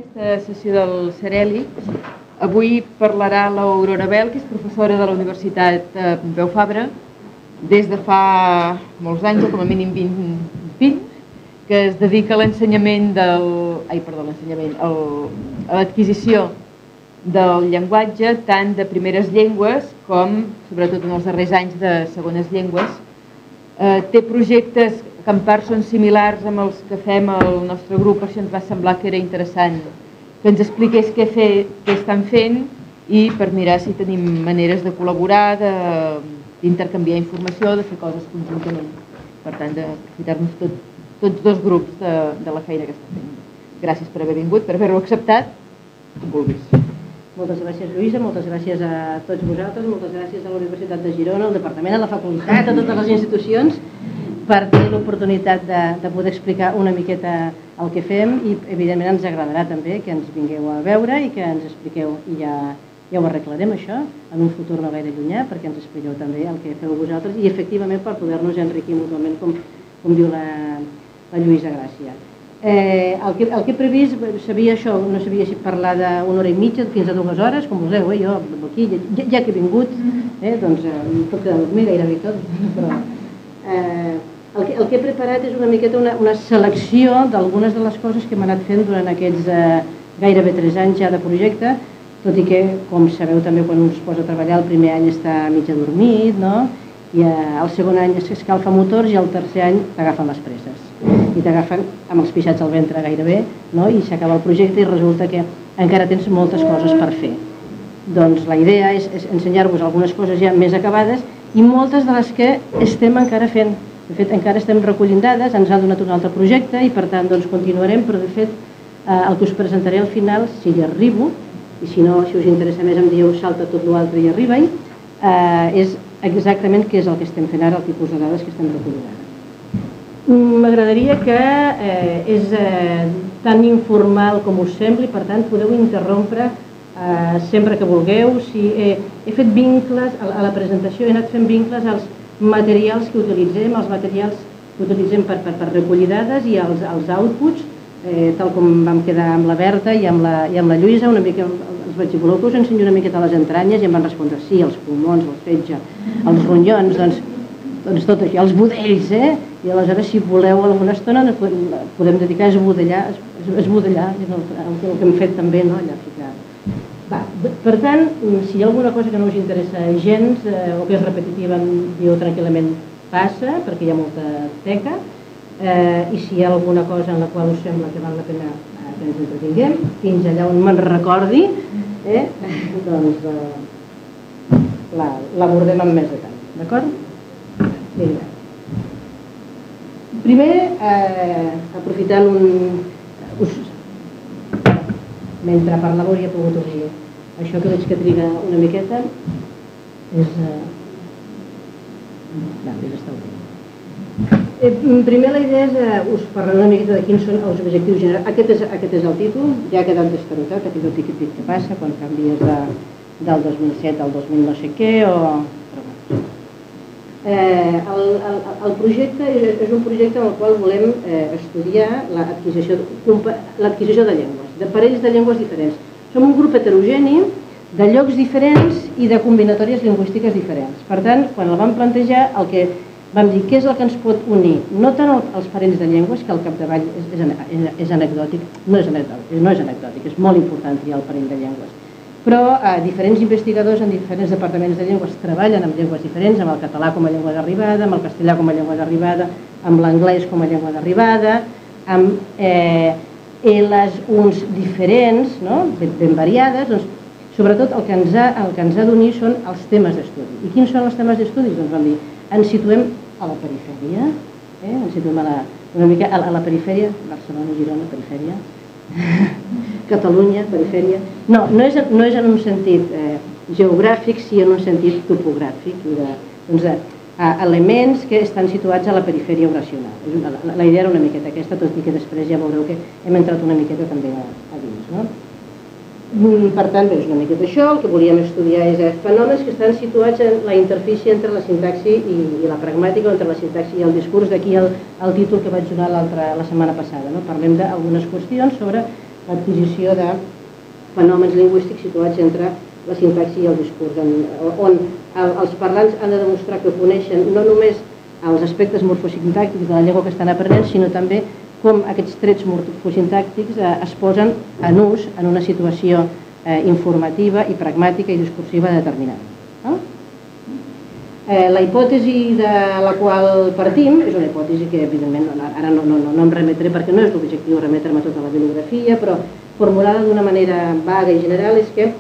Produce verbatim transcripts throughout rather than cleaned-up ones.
aquesta sessió del Cereli. Avui parlarà l'Aurora Bel, que és professora de la Universitat Pompeu Fabra des de fa molts anys, o com a mínim vint, que es dedica a l'ensenyament del... ai, perdó, l'ensenyament, a l'adquisició del llenguatge, tant de primeres llengües com, sobretot en els darrers anys, de segones llengües. Té projectes que en part són similars amb els que fem al nostre grup, per això ens va semblar que era interessant que ens expliqués què estan fent i per mirar si tenim maneres de col·laborar, d'intercanviar informació, de fer coses conjuntament. Per tant, d'aprofitar-nos tots dos grups de la feina que estan fent. Gràcies per haver vingut, per haver-ho acceptat, com vulguis. Moltes gràcies, Lluïsa, moltes gràcies a tots vosaltres, moltes gràcies a la Universitat de Girona, al Departament, a la Facultat, a totes les institucions, per tenir l'oportunitat de poder explicar una miqueta el que fem i, evidentment, ens agradarà també que ens vingueu a veure i que ens expliqueu, i ja ho arreglarem, això, en un futur no gaire llunyà, perquè ens expliqueu també el que feu vosaltres i, efectivament, per poder-nos enriquir mútuament, com diu la Lluïsa Gràcia. El que he previst, sabia això, no sabia si parlar d'una hora i mitja fins a dues hores, com voleu, jo aquí, ja que he vingut, doncs em puc quedar a dormir gairebé tot, però el que he preparat és una miqueta una selecció d'algunes de les coses que hem anat fent durant aquests gairebé tres anys ja de projecte, tot i que, com sabeu també, quan un es posa a treballar, el primer any està mig adormit, i el segon any s'escalfa motors i el tercer any t'agafen les presses. I t'agafen amb els pixats al ventre gairebé, i s'acaba el projecte i resulta que encara tens moltes coses per fer. Doncs la idea és ensenyar-vos algunes coses ja més acabades i moltes de les que estem encara fent. De fet, encara estem recollint dades, ens ha donat un altre projecte i per tant continuarem, però de fet el que us presentaré al final, si hi arribo, i si no, si us interessa més em dieu salta tot l'altre i arriba-hi, és exactament què és el que estem fent ara, el tipus de dades que estem recollint ara. M'agradaria que és tan informal com us sembli, per tant podeu interrompre sempre que vulgueu. He fet vincles a la presentació, he anat fent vincles als materials que utilitzem, els materials que utilitzem per recollir dades i els outputs, tal com vam quedar amb la Berta i amb la Lluïsa, una mica els vaig dir, voleu que us ensenyi una miqueta les entranyes? I em van respondre, sí, els pulmons, el fetge, els ronyons, doncs tot això, els budells, eh? I aleshores, si voleu alguna estona, podem dedicar a esbudellar, esbudellar, el que hem fet també, no? Allà ficar. Per tant, si hi ha alguna cosa que no us interessa gens o que és repetitiva, diu tranquil·lament passa, perquè hi ha molta teca, i si hi ha alguna cosa en la qual us sembla que val la pena que ens entretinguem, fins allà on me'n recordi, doncs l'abordem amb més detall, d'acord? Vinga. Primer, aprofitant un... mentre parlava hauria pogut obrir. Això que veig que triga una miqueta és... és està obrir. Primer la idea és us parlar una miqueta de quins són els objectius generals. Aquest és el títol, ja ha quedat destarotat, aquest és el tiquet que passa quan canvies del dos mil set al dos mil no sé què o... El projecte és un projecte en el qual volem estudiar l'adquisició de llengües, de parells de llengües diferents. Som un grup heterogeni de llocs diferents i de combinatòries lingüístiques diferents. Per tant, quan el vam plantejar, el que vam dir què és el que ens pot unir, no tant els parells de llengües, que al capdavall és anecdòtic, no és anecdòtic, és molt important triar el parell de llengües, però diferents investigadors en diferents departaments de llengües treballen amb llengües diferents, amb el català com a llengua d'arribada, amb el castellà com a llengua d'arribada, amb l'anglès com a llengua d'arribada, amb L's uns diferents, ben variades. Sobretot el que ens ha d'unir són els temes d'estudi. I quins són els temes d'estudi? Doncs vam dir, ens situem a la perifèria, ens situem una mica a la perifèria, Barcelona, Girona, perifèria, Catalunya, perifèria... No, no és en un sentit geogràfic, sí en un sentit topogràfic, elements que estan situats a la perifèria oracional. La idea era una miqueta aquesta, tot i que després ja veureu que hem entrat una miqueta també a dins. Per tant, és una miqueta això, el que volíem estudiar és fenòmens que estan situats en la interfície entre la sintaxi i la pragmàtica, entre la sintaxi i el discurs, d'aquí el títol que vaig donar la setmana passada. Parlem d'algunes qüestions sobre l'adquisició de fenòmens lingüístics situats entre la sintaxi i el discurs, on els parlants han de demostrar que coneixen no només els aspectes morfosintàctics de la llengua que estan aprenent, sinó també com aquests trets morfosintàctics es posen en ús en una situació informativa i pragmàtica i discursiva determinada. La hipòtesi de la qual partim és una hipòtesi que, evidentment, ara no em remetré perquè no és l'objectiu remetre'm a tota la bibliografia, però formulada d'una manera vaga i general és que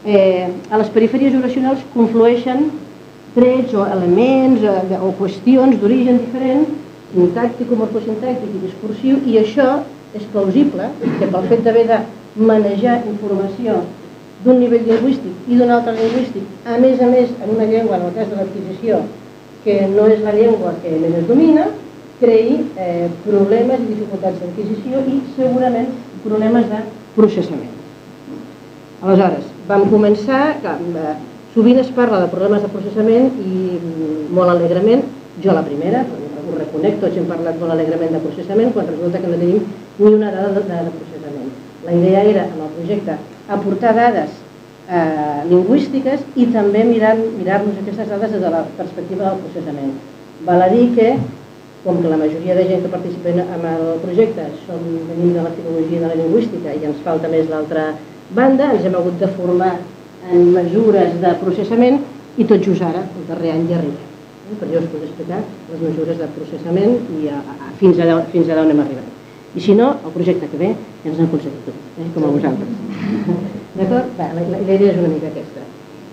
a les perifèries oracionals conflueixen trets o elements o qüestions d'origen diferent, sintàctic, morfosintàctic i discursiu, i això és plausible que pel fet d'haver de manejar informació d'un nivell lingüístic i d'un altre lingüístic, a més a més en una llengua, en el cas de l'adquisició, que no és la llengua que més es domina, creï problemes i dificultats d'adquisició i segurament problemes de processament. Aleshores, vam començar, sovint es parla de problemes de processament i molt alegrement, jo la primera, ho reconec, tots hem parlat molt alegrement de processament, quan resulta que no tenim ni una dada de processament. La idea era, en el projecte, aportar dades lingüístiques i també mirar-nos aquestes dades des de la perspectiva del processament. Val a dir que, com que la majoria de gent que participa en el projecte venim de la filologia de la lingüística i ens falta més l'altra banda, ens hem hagut de formar en mesures de processament i tot just ara, el darrer any, ja arribem. Per jo us puc explicar les mesures de processament i fins a on hem arribat. I si no, el projecte que ve ja ens n'ha aconseguit tot, com a vosaltres. D'acord? La idea és una mica aquesta.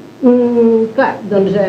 Clar, doncs,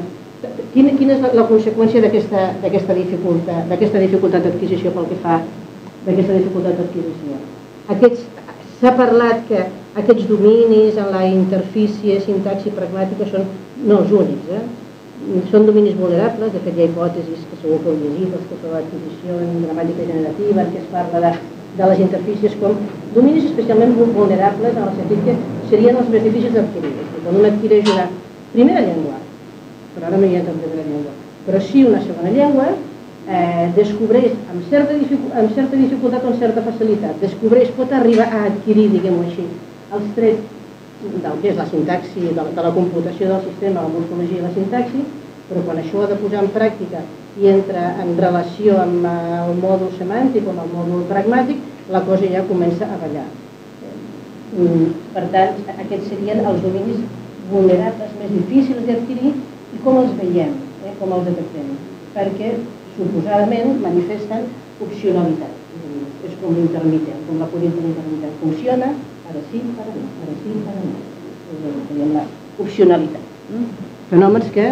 quina és la conseqüència d'aquesta dificultat d'adquisició pel que fa d'aquesta dificultat d'adquisició? S'ha parlat que aquests dominis en la interfície, sintaxi pragmàtica són no els únics, són dominis vulnerables. De fet, hi ha hipòtesis que segur que heu llegit, els que feu l'adquisició en gramàtica generativa, en què es parla de les interfícies com dominis especialment vulnerables en el sentit que serien els més difícils d'adquirir. Quan un adquireix una primera llengua, però ara no hi ha cap primera llengua, però sí una segona llengua, descobreix amb certa dificultat o amb certa facilitat, descobreix, pot arribar a adquirir, diguem-ho així, els trets del que és la sintaxi, de la computació del sistema, la morfologia i la sintaxi, però quan això ha de posar en pràctica i entra en relació amb el mòdul semàntic o amb el mòdul pragmàtic, la cosa ja comença a ballar. Per tant, aquests serien els dominis vulnerables més difícils d'adquirir i com els veiem, com els detectem, perquè suposadament manifesten opcionalitat. És com l'intermitent, com la política intermitent. Funciona, ara sí, ara no, ara sí, ara no. Tenim l'opcionalitat. Fenòmens que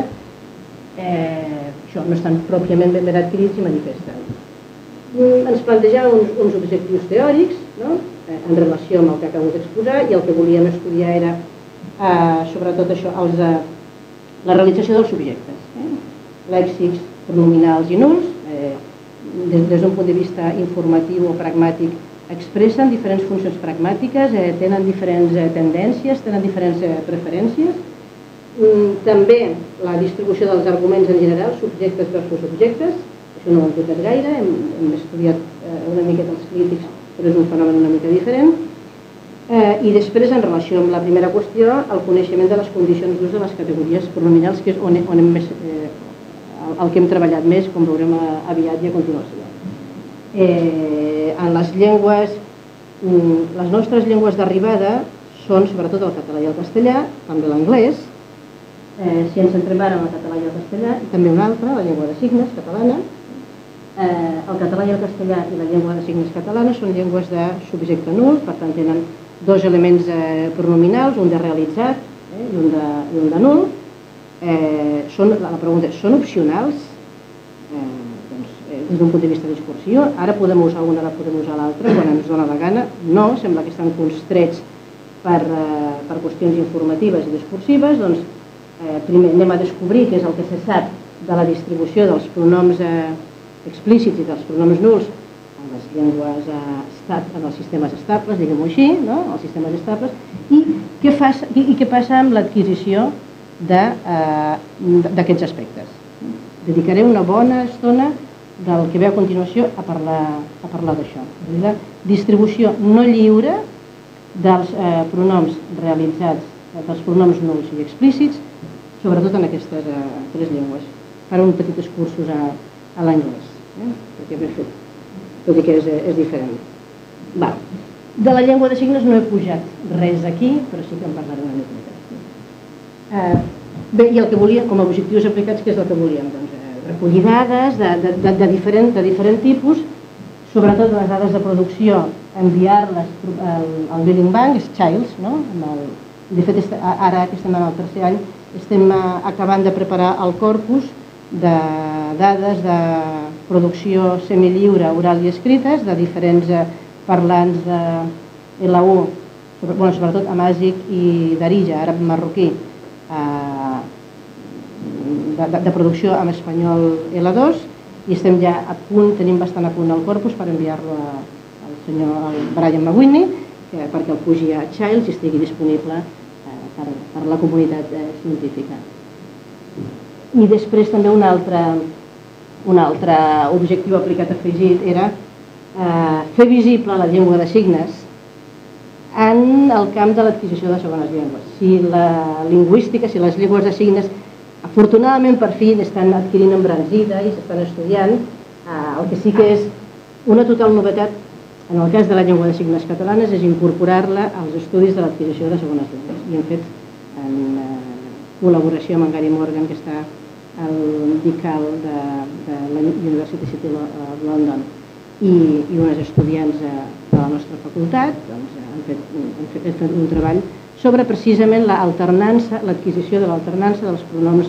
no estan pròpiament ben ben adquirits i manifesten. Ens plantejàvem uns objectius teòrics en relació amb el que acabo d'exposar i el que volíem estudiar era sobretot això, la realització dels subjectes, lèxics, pronominals i nuls, des d'un punt de vista informatiu o pragmàtic expressen diferents funcions pragmàtiques, tenen diferents tendències, tenen diferents preferències. També la distribució dels arguments en general, subjectes versus objectes, això no ho hem tocat gaire, hem estudiat una miqueta els crítics, però és un fenomen una mica diferent. I després, en relació amb la primera qüestió, el coneixement de les condicions d'ús de les categories pronominals, que és on hem més el que hem treballat més, com veurem aviat i a continuació. En les llengües, les nostres llengües d'arribada són sobretot el català i el castellà, també l'anglès. Si ens centrem ara en el català i el castellà, i també una altra, la llengua de signes catalana. El català i el castellà i la llengua de signes catalana són llengües de subjecte nul, per tant tenen dos elements pronominals, un de realitzat i un de nul. La pregunta és, són opcionals des d'un punt de vista discursiu? Ara podem usar una, ara podem usar l'altra, quan ens dona la gana? No, sembla que estan constrets per qüestions informatives i discursives. Doncs primer anem a descobrir què és el que se sap de la distribució dels pronoms explícits i dels pronoms nuls en les llengües, en els sistemes estables, diguem-ho així, els sistemes estables, i què passa amb l'adquisició d'aquests aspectes. Dedicaré una bona estona del que ve a continuació a parlar d'això. La distribució no lliure dels pronoms realitzats, dels pronoms nuls i explícits, sobretot en aquestes tres llengües. Faré uns petits cursos a l'anglès, perquè ben fet, tot i que és diferent. De la llengua de signes no he pujat res aquí, però sí que en parlaré una mica. Bé, i el que volíem, com a objectius aplicats, què és el que volíem? Recollir dades de diferent tipus, sobretot les dades de producció, enviar-les al Billing Bank, és Childs, no? De fet, ara que estem en el tercer any, estem acabant de preparar el corpus de dades de producció semilliure, oral i escrites, de diferents parlants de L U, sobretot amàzic i darija, àrab marroquí, de producció en espanyol L dos, i estem ja a punt, tenim bastant a punt el corpus per enviar-lo al senyor Brian McWhinney, perquè el pugi a Childs i estigui disponible per a la comunitat científica. I després també un altre objectiu aplicat afegit era fer visible la llengua de signes en el camp de l'adquisició de segones llengües. Si la lingüística, si les llengües de signes, afortunadament per fi estan adquirint embranzida i s'estan estudiant, el que sí que és una total novetat en el cas de la llengua de signes catalanes és incorporar-la als estudis de l'adquisició de segones llengües. I hem fet en col·laboració amb en Gary Morgan, que està al DICAL de la University City of London, i unes estudiants de la nostra facultat, han fet un treball sobre precisament l'alternança, l'adquisició de l'alternança dels pronoms,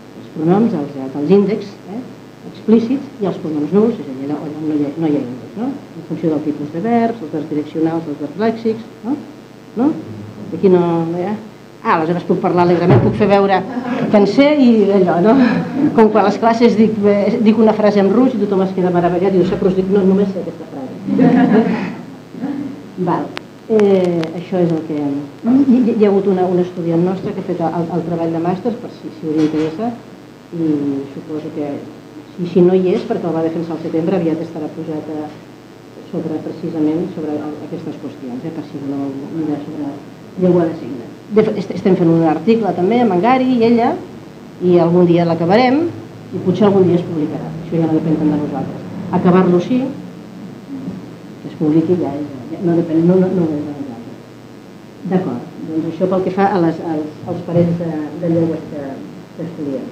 dels índexs explícits i els pronoms nuls, és a dir, on no hi ha índexs, en funció del tipus de verbs, els verbs direccionals, els verbs lèxics. Aquí no hi ha... Ah, aleshores puc parlar alegrement, puc fer veure que en sé i allò, no? Com quan a les classes dic una frase en rus i tothom es queda meravellat i diu, sap, però dic, no, només sé aquesta frase. Val. Això és el que... Hi ha hagut un estudiant nostre que ha fet el treball de màsters, per si us interessa, i suposo que si no hi és, perquè el va defensar al setembre, aviat estarà posat sobre, precisament, sobre aquestes qüestions, per si voleu mirar sobre llengua de signes. Estem fent un article també amb en Gary i ella, i algun dia l'acabarem, i potser algun dia es publicarà. Això ja no depèn tant de nosaltres. Acabar-lo sí, que es publiqui ja no depèn, no ho és de nosaltres. D'acord, doncs això pel que fa als parells de llengües que estudiem.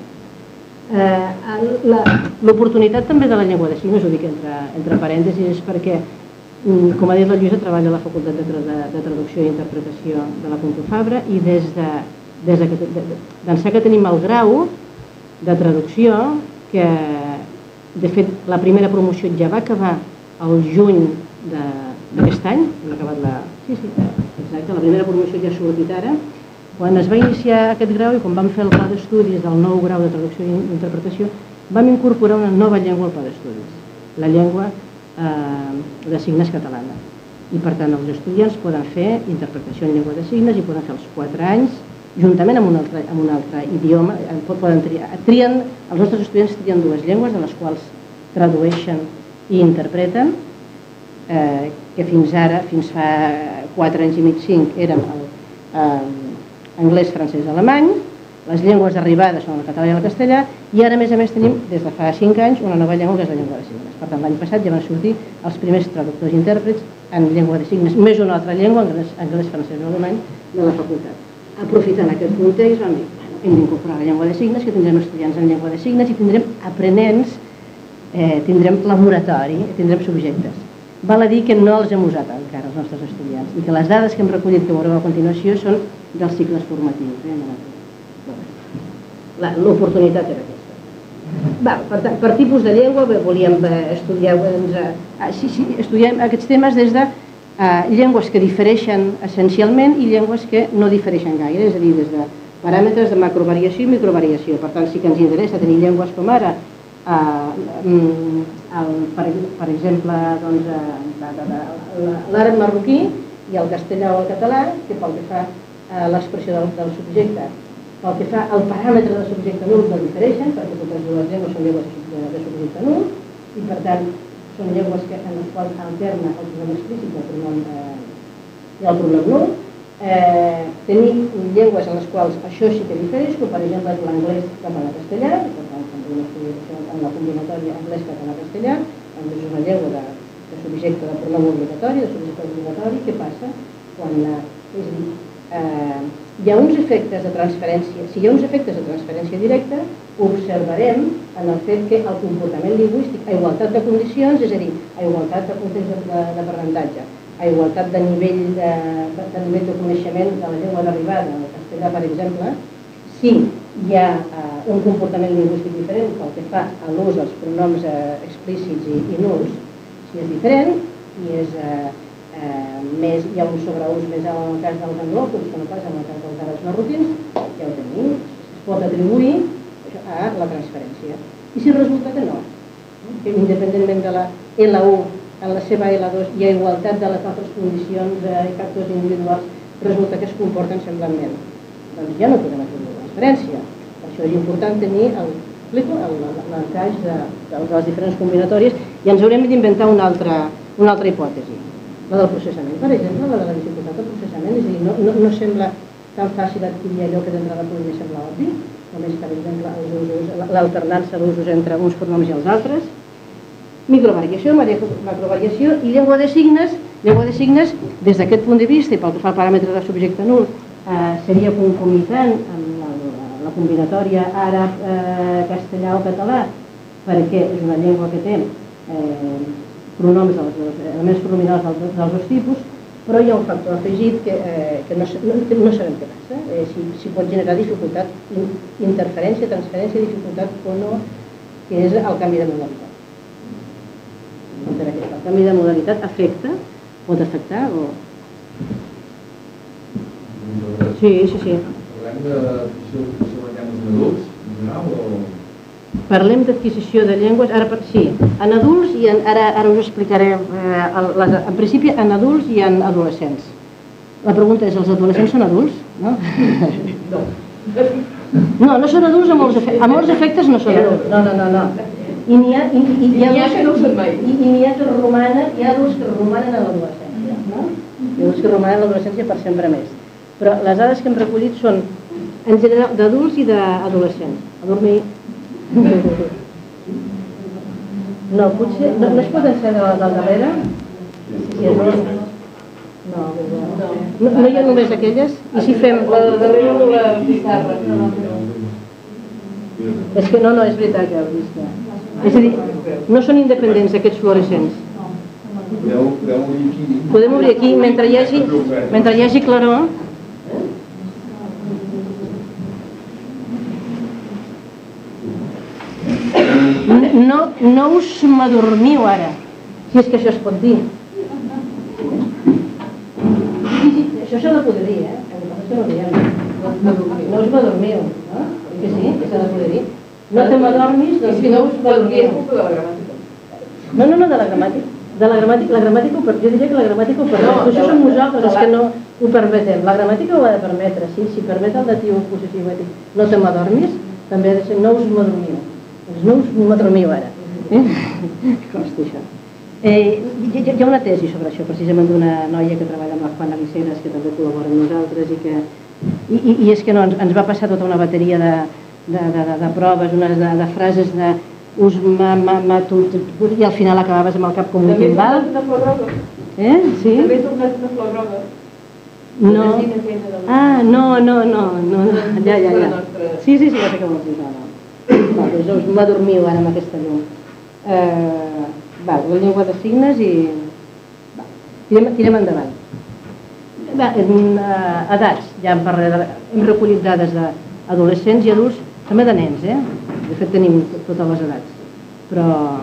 L'oportunitat també de la llengua de signes, ho dic entre parèntesis, és perquè, com ha dit la Lluïsa, treballa a la Facultat de Traducció i Interpretació de la Pompeu Fabra, i des d'ençà que tenim el grau de traducció, que de fet la primera promoció ja va acabar el juny d'aquest any, hem acabat la... Sí, sí, exacte, la primera promoció ja ha sortit ara. Quan es va iniciar aquest grau i quan vam fer el pla d'estudis del nou grau de Traducció i Interpretació, vam incorporar una nova llengua al pla d'estudis, la llengua de signes catalana. I per tant els estudiants poden fer interpretació en llengua de signes i poden fer els quatre anys juntament amb un altre idioma. Trien, els nostres estudiants trien dues llengües de les quals tradueixen i interpreten, que fins ara, fins fa quatre anys i mig, cinc, érem anglès, francès, alemany. Les llengües d'arribada són el català i el castellà, i ara, a més a més, tenim, des de fa cinc anys, una nova llengua que és la llengua de signes. Per tant, l'any passat ja van sortir els primers traductors i intèrprets en llengua de signes, més una altra llengua, anglès, francès o alemany, de la facultat. Aprofitant aquest context, vam dir, hem d'incorporar la llengua de signes, que tindrem estudiants en llengua de signes i tindrem aprenents, tindrem laboratori, tindrem subjectes. Val a dir que no els hem usat encara, els nostres estudiants, i que les dades que hem recollit, que veureu a continuació, són dels cicles formatius. L'oportunitat era aquesta. Per tipus de llengua volíem estudiar aquests temes des de llengües que difereixen essencialment i llengües que no difereixen gaire, és a dir, des de paràmetres de macrovariació i microvariació. Per tant, sí que ens interessa tenir llengües com ara, per exemple, l'àrab marroquí i el castellà o el català, que pel que fa a l'expressió del subjecte, pel que fa al paràmetre del subjecte nul no difereixen, perquè totes dues llengües són llengües de subjecte nul, i per tant són llengües en les quals alterna el pronom explícit del pronom hi ha el problema nul. Tenir llengües en les quals això sí que difereix, com per exemple l'anglès català-castellà, per tant, en la combinatòria anglès-català-castellà, anglès és una llengua de subjecte de pronom obligatori, de subjecte obligatori. Què passa? Quan és a dir, hi ha uns efectes de transferència, si hi ha uns efectes de transferència directa, observarem en el fet que el comportament lingüístic, a igualtat de condicions, és a dir, a igualtat de context d'aprenentatge, a igualtat de nivell de, de nivell de coneixement de la llengua d'arribada, el castellà, per exemple, si hi ha uh, un comportament lingüístic diferent pel que fa a l'ús dels pronoms uh, explícits i, i nuls, si és diferent i és, uh, uh, més, hi ha un sobreús més alt en el cas dels anglòfons que no pas en el cas dels àrabs marroquins, ja ho tenim, es pot atribuir a la transferència. I si resulta que no, que independentment de la L u en la seva L dos hi ha igualtat de les altres condicions i factors individuals, resulta que es comporten semblantment. Doncs ja no podem atribuir la transferència. Per això és important tenir l'encaix de, de les diferents combinatòries i ens haurem d'inventar una altra, una altra hipòtesi. La del processament, per exemple, la de la dificultat del processament, és a dir, no, no, no sembla tan fàcil adquirir allò que d'entrada podria semblar obvi, només, per exemple, l'alternança d'usos entre uns pronoms i els altres. Microvariació, macrovariació i llengua de signes. Llengua de signes, des d'aquest punt de vista i pel que fa al paràmetre de subjecte nul, eh, seria concomitant amb la, la combinatòria àrab, eh, castellà o català, perquè és una llengua que té eh, pronoms, dels, elements pronominals dels, dels dos tipus, però hi ha un factor afegit que, eh, que no, no, no sabem què passa, eh, si, si pot generar dificultat, interferència, transferència, dificultat o no, que és el canvi de modalitat. El canvi de modalitat afecta, pot afectar o... Sí, sí, sí. Parlem d'adquisició de llengües en adults, en general, o...? Parlem d'adquisició de llengües, ara sí, en adults i en, ara, ara us explicaré, eh, les, en principi en adults i en adolescents. La pregunta és, els adolescents són adults? No? No. No, no són adults a molts efectes, a molts efectes no són adults. No, no, no, no. I n'hi ha, i, i, i, ha que no són mai. I, i n'hi ha que romanen, hi ha adults que romanen a l'adolescència, no? Hi ha adults que romanen a l'adolescència per sempre més. Però les dades que hem recollit són, en general, d'adults i d'adolescents. A dormir... No, potser... No, no es pot encendre la del darrere? Sí, no, no, no, no hi ha només aquelles? I si fem... La del darrere de la pissarra. És que no, no, és veritat que heu vist. És a dir, no són independents aquests fluorescents. Podem obrir aquí, mentre hi hagi, mentre hi hagi claror. No, no us m'adormiu ara, si és que això es pot dir. Això s'ha de poder dir, eh? No us m'adormiu, no? Que sí, que s'ha de poder dir. No te m'adormis, doncs si no us m'adormiu. No, no, no, de la gramàtica. De la gramàtica, la gramàtica, jo diria que la gramàtica ho permet. Això som nosaltres els que no ho permetem. La gramàtica ho ha de permetre, sí. Si permet el datiu possessiu ètic, no te m'adormis, també ha de ser no us m'adormiu. Doncs no us m'adormiu ara. Costa això. Hi ha una tesi sobre això, precisament d'una noia que treballa amb la Juana Liceras, que també col·labora amb nosaltres, i que i és que no, ens va passar tota una bateria de de, de, de, de proves, unes de, de frases de us ma, ma, ma, tu, tu, tu, i al final acabaves amb el cap com un timbal. També he tornat una flor groga. Eh? Sí? També he tornat una flor groga. No. Ah, no, no, no, no, ja, ja, ja. Sí, sí, sí, ja sé que vols dir, no, no. Va, doncs us m'adormiu ara amb aquesta llum. Eh, va, la llengua de signes i... Va, tirem, tirem endavant. Va, en uh, edats, ja hem, parlat, hem recollit dades d'adolescents i adults, també de nens, eh? De fet tenim totes les edats, però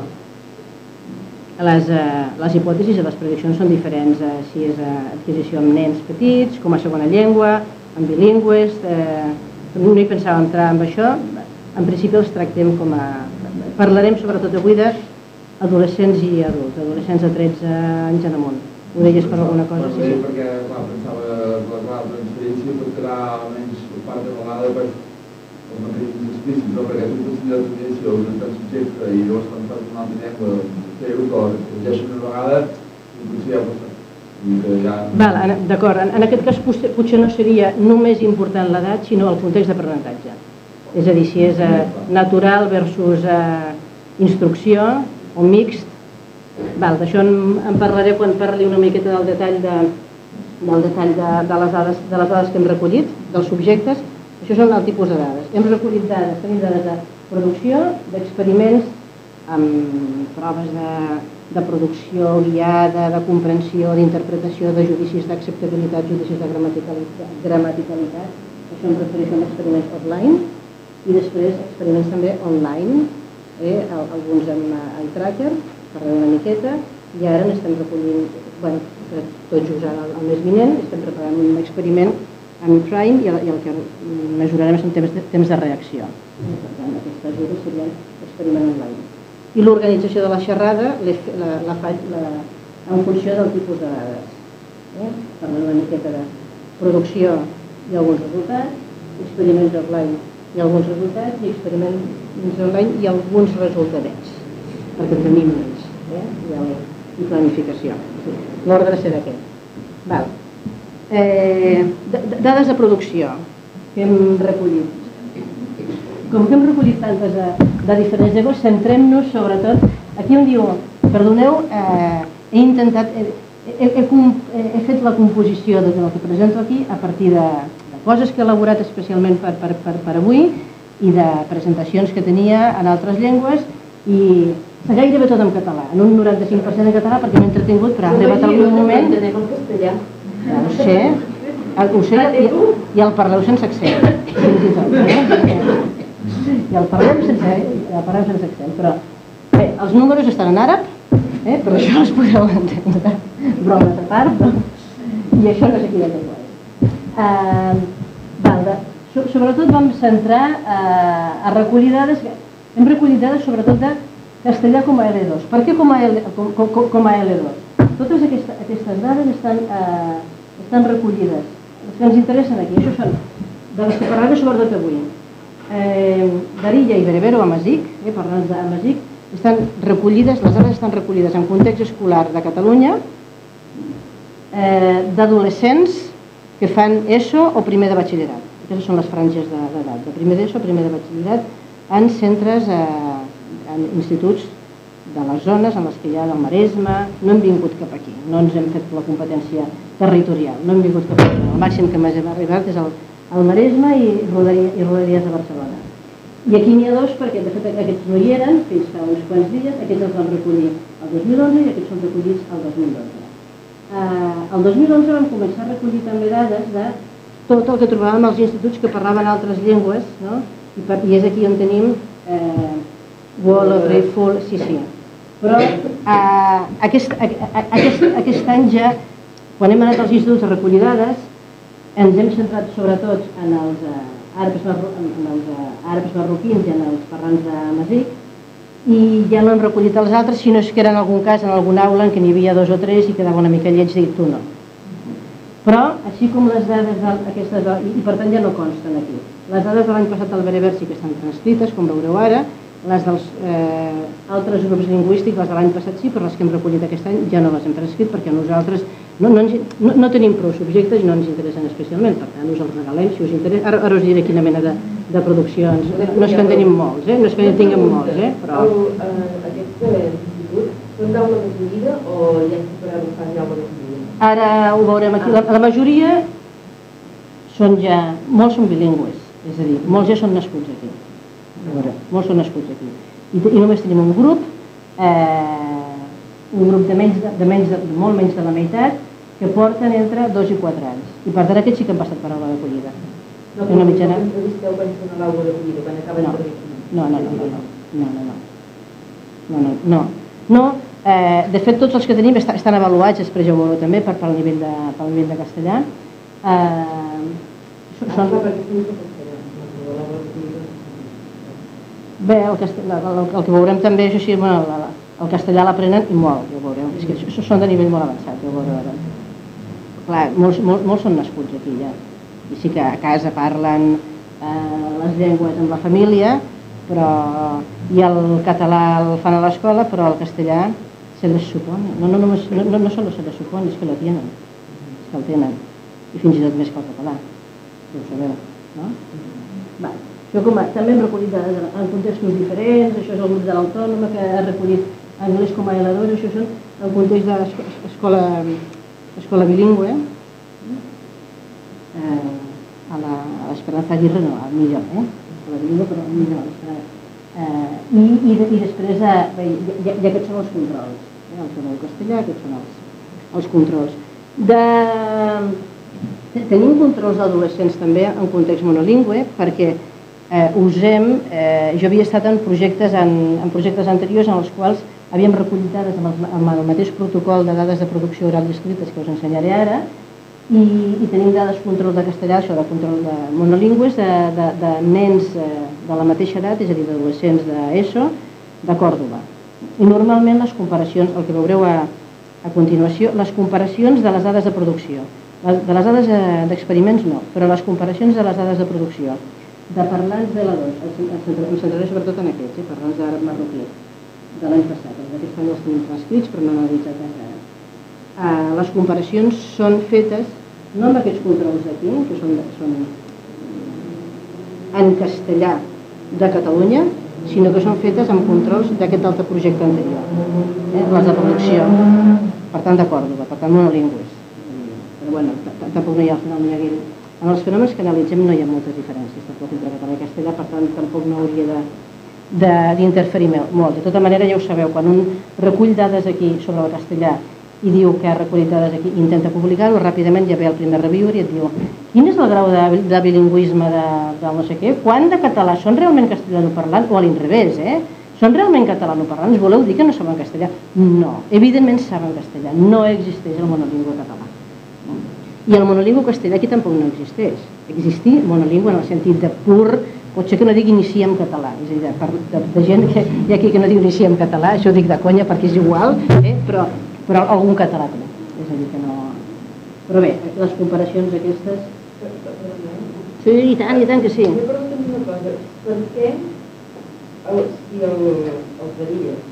les, uh, les hipòtesis i les prediccions són diferents, uh, si és uh, adquisició amb nens petits, com a segona llengua, amb bilingües, eh, no hi pensava entrar amb això, en principi els tractem com a... Parlarem sobretot avui d'adolescents i adults, adolescents de tretze anys en amunt. Ho deies per alguna cosa? Sí, sí. Perquè clar, pensava que la transferència pot quedar almenys part de vegada per els mecanismes explícits, no? Perquè tu pots tenir la transferència o un subjecte i llavors quan fas una altra llengua teu, que llegeixen una vegada i potser ja ho pots fer. D'acord, en aquest cas potser no seria només important l'edat, sinó el context d'aprenentatge. És a dir, si és natural versus instrucció o mixt. D'això en parlaré quan parli una miqueta del detall de les dades que hem recollit, dels subjectes. Això són el tipus de dades. Hem recollit dades, tenim dades de producció, d'experiments amb proves de producció guiada, de comprensió, d'interpretació, de judicis d'acceptabilitat, judicis de gramaticalitat. Això em refereixo a experiments offline i després experiments també online, alguns amb iTracker, parlaré una miqueta, i ara n'estem recollint, bé, tot just ara el mes vinent, estem preparant un experiment amb Prime i el que mesurarem són temps de reacció. Per tant, aquestes ajudes serien experiment online. I l'organització de la xerrada la faig en funció del tipus de dades. Parlant una miqueta de producció i alguns resultats, experiments offline i alguns resultats, i experiments online i alguns resultadets, perquè en tenim més, i planificació. L'ordre serà aquest. Dades de producció que hem recollit. Com que hem recollit tantes de diferents llengües, centrem-nos sobretot, aquí on diu, perdoneu, he intentat, he fet la composició del que presento aquí a partir de coses que he elaborat especialment per avui i de presentacions que tenia en altres llengües i gairebé tot en català, en un noranta-cinc per cent en català perquè m'he entretingut, però ha arribat algun moment... Ja ho sé, ho sé, i el parleu sense accent, fins i tot. I el parlem sense accent, però bé, els números estan en àrab, però això els podeu entendre, bromes a part, i això no sé quina llengua és. Sobretot vam centrar a recollir dades, hem recollit dades sobretot de castellà com a L dos. Per què com a L dos? Totes aquestes dades estan recollides. Les que ens interessen aquí, això són de les que parlaré sobretot avui. Darija i Berbero a Masic, parlant de Masic, estan recollides, les dades estan recollides en context escolar de Catalunya, d'adolescents que fan ESO o primer de batxillerat. Aquestes són les franges d'edat, de primer d'ESO o primer de batxillerat, en centres, en instituts de les zones en les que hi ha el Maresme. No hem vingut cap aquí, no ens hem fet la competència territorial, no hem vingut cap aquí. El màxim que m'hem arribat és el Maresme i Rodalies de Barcelona. I aquí n'hi ha dos perquè de fet aquests no hi eren fins fa uns quants dies, aquests els vam recollir el dos mil onze i aquests són recollits el dos mil dotze. El dos mil onze vam començar a recollir també dades de tot el que trobàvem als instituts que parlaven altres llengües, i és aquí on tenim Wolof, Grateful, sí, sí. Però aquest any ja, quan hem anat als instituts a recollir dades, ens hem centrat sobretot en els àrabs marroquins i en els parlants de Masic, i ja no hem recollit els altres, sinó que era en algun cas, en alguna aula en què n'hi havia dos o tres i quedava una mica lleig dir tu no. Però, així com les dades aquestes, i per tant ja no consten aquí, les dades de l'any passat al bereber sí que estan transcrites, com veureu ara, les dels altres grups lingüístics, les de l'any passat sí, però les que hem recollit aquest any ja no les hem transcrit perquè nosaltres no tenim prou subjectes i no ens interessen especialment, per tant us els regalem si us interessa. Ara us diré quina mena de produccions, no és que en tenim molts, no és que en tinguem molts, però... Aquests instituts són d'aula d'acollida o ja és per agafar d'aula d'acollida? Ara ho veurem aquí, la majoria són ja, molts són bilingües, és a dir, molts ja són nascuts aquí. Molts són nascuts aquí. I només tenim un grup, un grup de molt menys de la meitat, que porten entre dos i quatre anys. I per tant aquests sí que han passat per aula d'acollida. No, però com entrevisteu quan són a l'aula d'acollida, quan acaben d'entrevistar? No, no, no, no, no. No, de fet tots els que tenim estan avaluats, després ja ho veureu també, pel nivell de castellà. Bé, el que veurem també és així, el castellà l'aprenen i molt, ja ho veureu. És que això són de nivell molt avançat, ja ho veureu ara. Clar, molts són nascuts aquí ja. I sí que a casa parlen les llengües amb la família, i el català el fan a l'escola, però el castellà se les supone. No, no, només, no, no solo se les supone, és que lo tienen. És que el tenen. I fins i tot més que el català. Ja ho sabeu, no? Va. Jo com a, també hem recollit dades en contextos diferents, això és el grup de l'Autònoma que ha recollit anglès com a L dos, això són el context d'escola escola bilingüe, eh, a l'Esperanza Aguirre no, al millor, eh? Escola bilingüe però al millor. Eh, i, i, I després eh, ja, ja aquests són els controls, eh? El sonor castellà, aquests són els, els controls. De, tenim controls d'adolescents també en context monolingüe perquè eh, usem, eh, jo havia estat en projectes, en, en projectes anteriors en els quals havíem recollit dades amb el, amb el mateix protocol de dades de producció oral i escrites que us ensenyaré ara i, i tenim dades control de castellà, això de control de monolingües, de, de, de nens eh, de la mateixa edat, és a dir, d'adolescents d'ESO, de Còrdova. I normalment les comparacions, el que veureu a, a continuació, les comparacions de les dades de producció. De les dades d'experiments no, però les comparacions de les dades de producció. De parlants de l'A dos, em centraré sobretot en aquests, eh, parlants d'àrab marroquí, de l'any passat. Aquests també els tenim transcrits, però no han analitzat encara. Uh, les comparacions són fetes, no amb aquests controls d'aquí, que són, són en castellà de Catalunya, sinó que són fetes amb controls d'aquest altre projecte anterior, eh, les de producció, per tant de Còrdova, per tant monolingües. Però bueno, tampoc no hi ha, al final no hi ha... En els fenòmens que analitzem no hi ha moltes diferències, tampoc entre català i castellà, per tant tampoc no hauria de d'interferir molt. De tota manera, ja ho sabeu, quan un recull dades aquí sobre el castellà i diu que ha recollit dades aquí i intenta publicar-ho, ràpidament ja ve el primer reviewer i et diu quin és el grau de, de bilingüisme de, de no sé què, quant de català són realment castellanoparlants o a l'inrevés, eh? Són realment catalanoparlants? Voleu dir que no saben castellà? No, evidentment saben castellà, no existeix el monolingüe català. I el monolingüe castellà aquí tampoc no existeix. Existir monolingüe en el sentit de pur, potser que no digui inicia en català, és a dir, de, de, de gent que hi ha aquí que no diu inicia en català, això ho dic de conya perquè és igual, eh? però, però algun català també, és a dir que no... Però bé, les comparacions aquestes... Sí, i tant, i tant que sí. Jo pregunto una cosa, per què si els Baries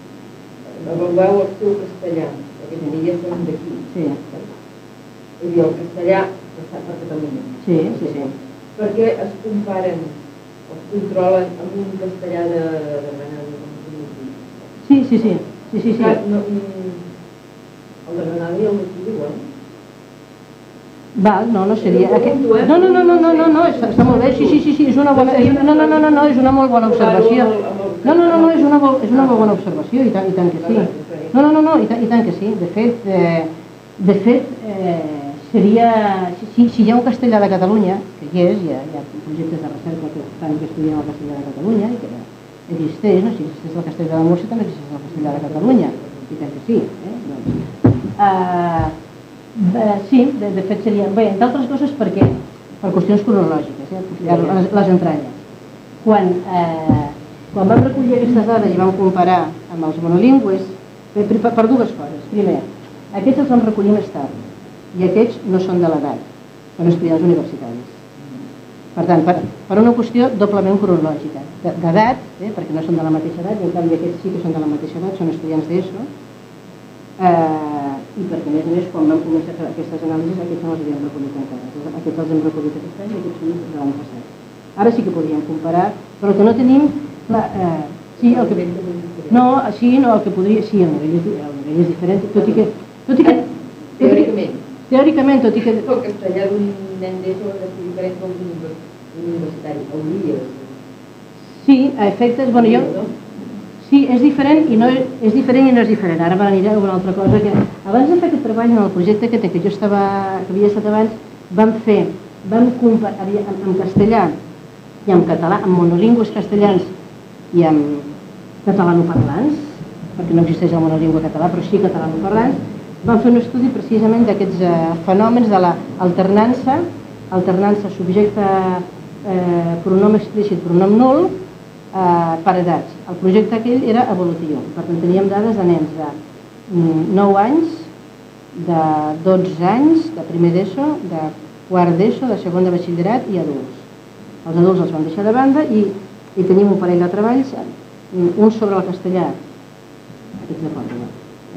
avalueu el seu castellà, perquè els Baries són d'aquí, sí. És a dir, el castellà passat per Catalunya. Sí, sí, sí. Per què es comparen, es controlen amb un castellà de, de Granada? Sí, sí, sí. sí, sí, sí. Clar, no, el de Granada ja ho diuen. Val, no, no seria... Aquest... No, no, no, no, no, no, no, està, està molt bé, sí, sí, sí, sí, és una bona... És una... No, no, no, no, no, és una molt bona observació. No, no, no, no, és una, molt, és una molt bona observació, i tant, i tant que sí. No, no, no, no, i tant, i tant que sí. De fet, eh, de fet, eh, seria... Si, si hi ha un castellà de Catalunya, que hi és, hi ha, hi ha projectes de recerca que estan que estudien el castellà de Catalunya, i que existeix, no? Si existeix el castellà de Múrcia, també existeix el castellà de Catalunya, i tant que sí. Eh? Doncs, eh, Eh, sí, de, de fet seria... Bé, entre altres coses perquè, per qüestions cronològiques, eh, les, les entranyes. Quan, eh, quan vam recollir aquestes dades i vam comparar amb els monolingües, per, per, per dues coses. Primer, aquests els vam recollir més tard i aquests no són de l'edat, són estudiants universitaris. Per tant, per, per una qüestió doblement cronològica, d'edat, eh, perquè no són de la mateixa edat, i en canvi aquests sí que són de la mateixa edat, són estudiants d'ESO, eh, i perquè a més a més quan vam començar aquestes anàlisis aquests no els havíem recollit encara, aquests els hem recollit aquest any i aquests són de l'any passat. Ara sí que podríem comparar, però el que no tenim la, eh, sí, el que no, sí, no, el que podria sí, el nivell, el nivell és diferent, tot i que, tot i que teòricament, teòricament, tot i que el castellà d'un nen d'ESO és diferent que un universitari, hauria. Sí, a efectes, bueno, jo sí, és diferent i no és diferent i no és diferent. Ara m'aniré a una altra cosa que abans de fer aquest treball en el projecte que, que jo estava, que havia estat abans, vam fer, vam comparar en castellà i en català, amb monolingües castellans i amb catalanoparlants, perquè no existeix el monolingüe català, però sí catalanoparlants, vam fer un estudi precisament d'aquests eh, fenòmens de l'alternança, alternança subjecte eh, pronom explícit, pronom nul, Eh, per edats. El projecte aquell era evolutiu, per tant teníem dades de nens de nou anys, de dotze anys, de primer d'ESO, de quart d'ESO, de segon de batxillerat i adults. Els adults els vam deixar de banda i, i tenim un parell de treballs, un sobre el castellà, aquests de Còrdova,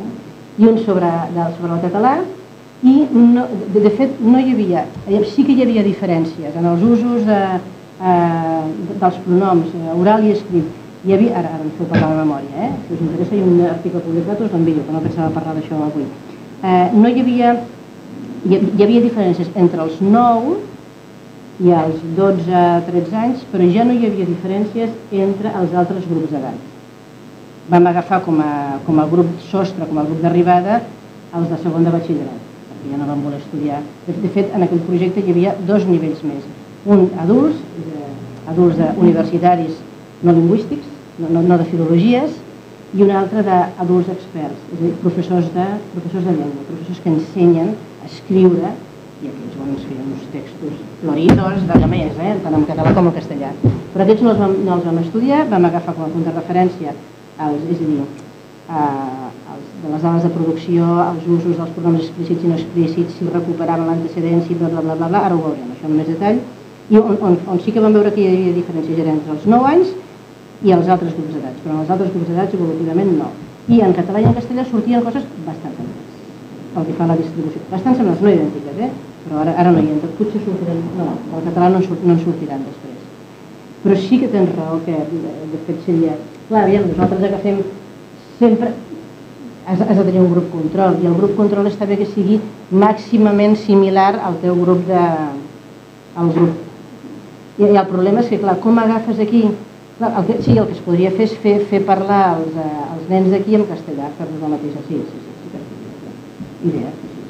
i un sobre, sobre el català, i no, de, de fet no hi havia, sí que hi havia diferències en els usos de, eh, dels pronoms oral i escrit. Hi havia, ara, ara em feu parlar de memòria, eh? Si us interessa, hi ha un article publicat, us l'envio, que no pensava parlar d'això avui. Eh, no hi havia, hi, hi havia diferències entre els nou i els dotze a tretze anys, però ja no hi havia diferències entre els altres grups d'edat. Vam agafar com a, com a grup sostre, com a grup d'arribada, els de segon de batxillerat, perquè ja no vam voler estudiar. De, de fet, en aquell projecte hi havia dos nivells més. Un adults, eh, adults de, universitaris no lingüístics, no, no, no de filologies, i un altre d'adults experts, és a dir, professors de, professors de llengua, professors que ensenyen a escriure, i aquests bueno, ens feien uns textos floridos de gamés, eh, tant en català com en castellà. Però aquests no els vam, no els vam estudiar, vam agafar com a punt de referència els, és a dir, eh, els, de les dades de producció, els usos dels pronoms explícits i no explícits, si recuperaven l'antecedència, bla, bla, bla, bla, bla, ara ho veurem, això amb més detall. I on, on, on sí que vam veure que hi havia diferències era entre els nou anys i els altres grups d'edats, però en els altres grups d'edats evolutivament no. I en català i en castellà sortien coses bastant semblants, pel que fa a la distribució. Bastant semblants, no idèntiques, eh? Però ara, ara no hi entra. Potser sortiran, no, el català no en, surt, no en sortiran després. Però sí que tens raó que, de fet, seria... Clar, aviam, nosaltres agafem sempre... Has, has de tenir un grup control, i el grup control està bé que sigui màximament similar al teu grup de... al grup. I, i el problema és que, clar, com agafes aquí... Clar, el que, sí, el que es podria fer és fer, fer parlar els, eh, els nens d'aquí en castellà, fer-los la mateixa. Sí, sí, sí, sí, sí, idea.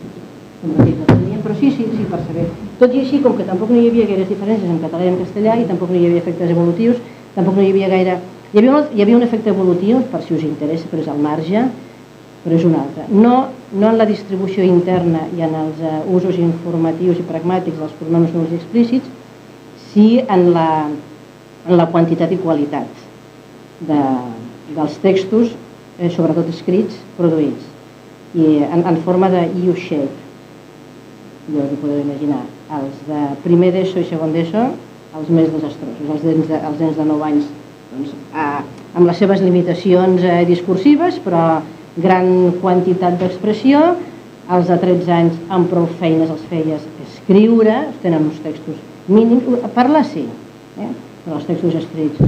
Però sí, sí, sí, per saber. Tot i així, com que tampoc no hi havia gaires diferències en català i en castellà, i tampoc no hi havia efectes evolutius, tampoc no hi havia gaire... Hi havia, un, hi havia un efecte evolutiu, per si us interessa, però és al marge, però és un altre. No, no en la distribució interna i en els uh, usos informatius i pragmàtics dels pronoms nuls i explícits, sí en la, en la quantitat i qualitat de, dels textos, eh, sobretot escrits, produïts, i en, en forma de U-shape. Jo us ho podeu imaginar, els de primer d'ESO i segon d'ESO, els més desastrosos, els nens de, els nens de nou anys, doncs, eh, amb les seves limitacions eh, discursives, però gran quantitat d'expressió, els de tretze anys amb prou feines els feies escriure, tenen uns textos mínims, parlar sí, eh? Però els textos escrits,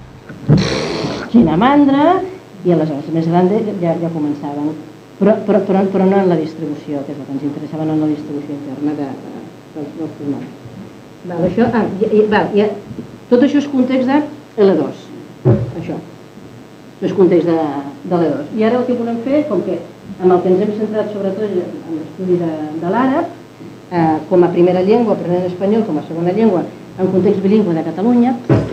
quina mandra, i aleshores més grans ja, ja començaven. Però, però, però, però no en la distribució, que és el que ens interessava, no en la distribució interna de, de, dels, dels pronoms. Val, això, ah, i, i, val, i, tot això és context de L dos, això. Això és context de, de L dos. I ara el que volem fer, com que amb el que ens hem centrat sobretot en l'estudi de, de l'àrab, eh, com a primera llengua, aprenent espanyol, com a segona llengua, en context bilingüe de Catalunya,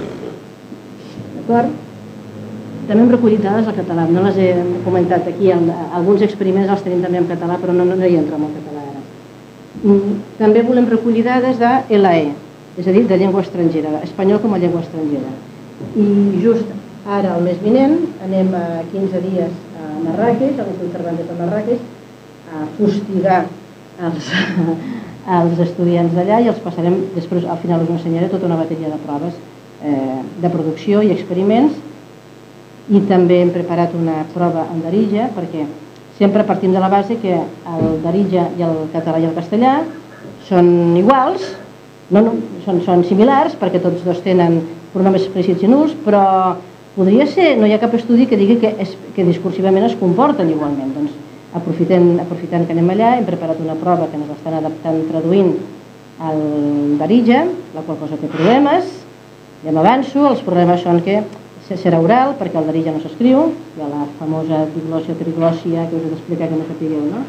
d'acord? També hem recollit dades al català, no les he comentat aquí, alguns experiments els tenim també en català, però no, no hi entra en el català ara. També volem recollir dades de L E, és a dir, de llengua estrangera, espanyol com a llengua estrangera. I just ara, el mes vinent, anem a quinze dies a Marràqueix, a l'Institut Cervantes de Marràqueix, a fustigar els, els estudiants d'allà i els passarem, després al final us ensenyaré tota una bateria de proves eh, de producció i experiments. I també hem preparat una prova en Darija, perquè sempre partim de la base que el Darija i el català i el castellà són iguals, no, no, són, són similars, perquè tots dos tenen pronoms explícits i nuls, però podria ser, no hi ha cap estudi que digui que, es, que discursivament es comporten igualment. Doncs aprofitant, aprofitant que anem allà, hem preparat una prova que ens l'estan adaptant, traduint al Darija, la qual cosa té problemes, ja m'avanço, els problemes són que serà oral, perquè el Darija no s'escriu, hi ha la famosa diglòssia o triglòssia que us he d'explicar que no sapigueu, no?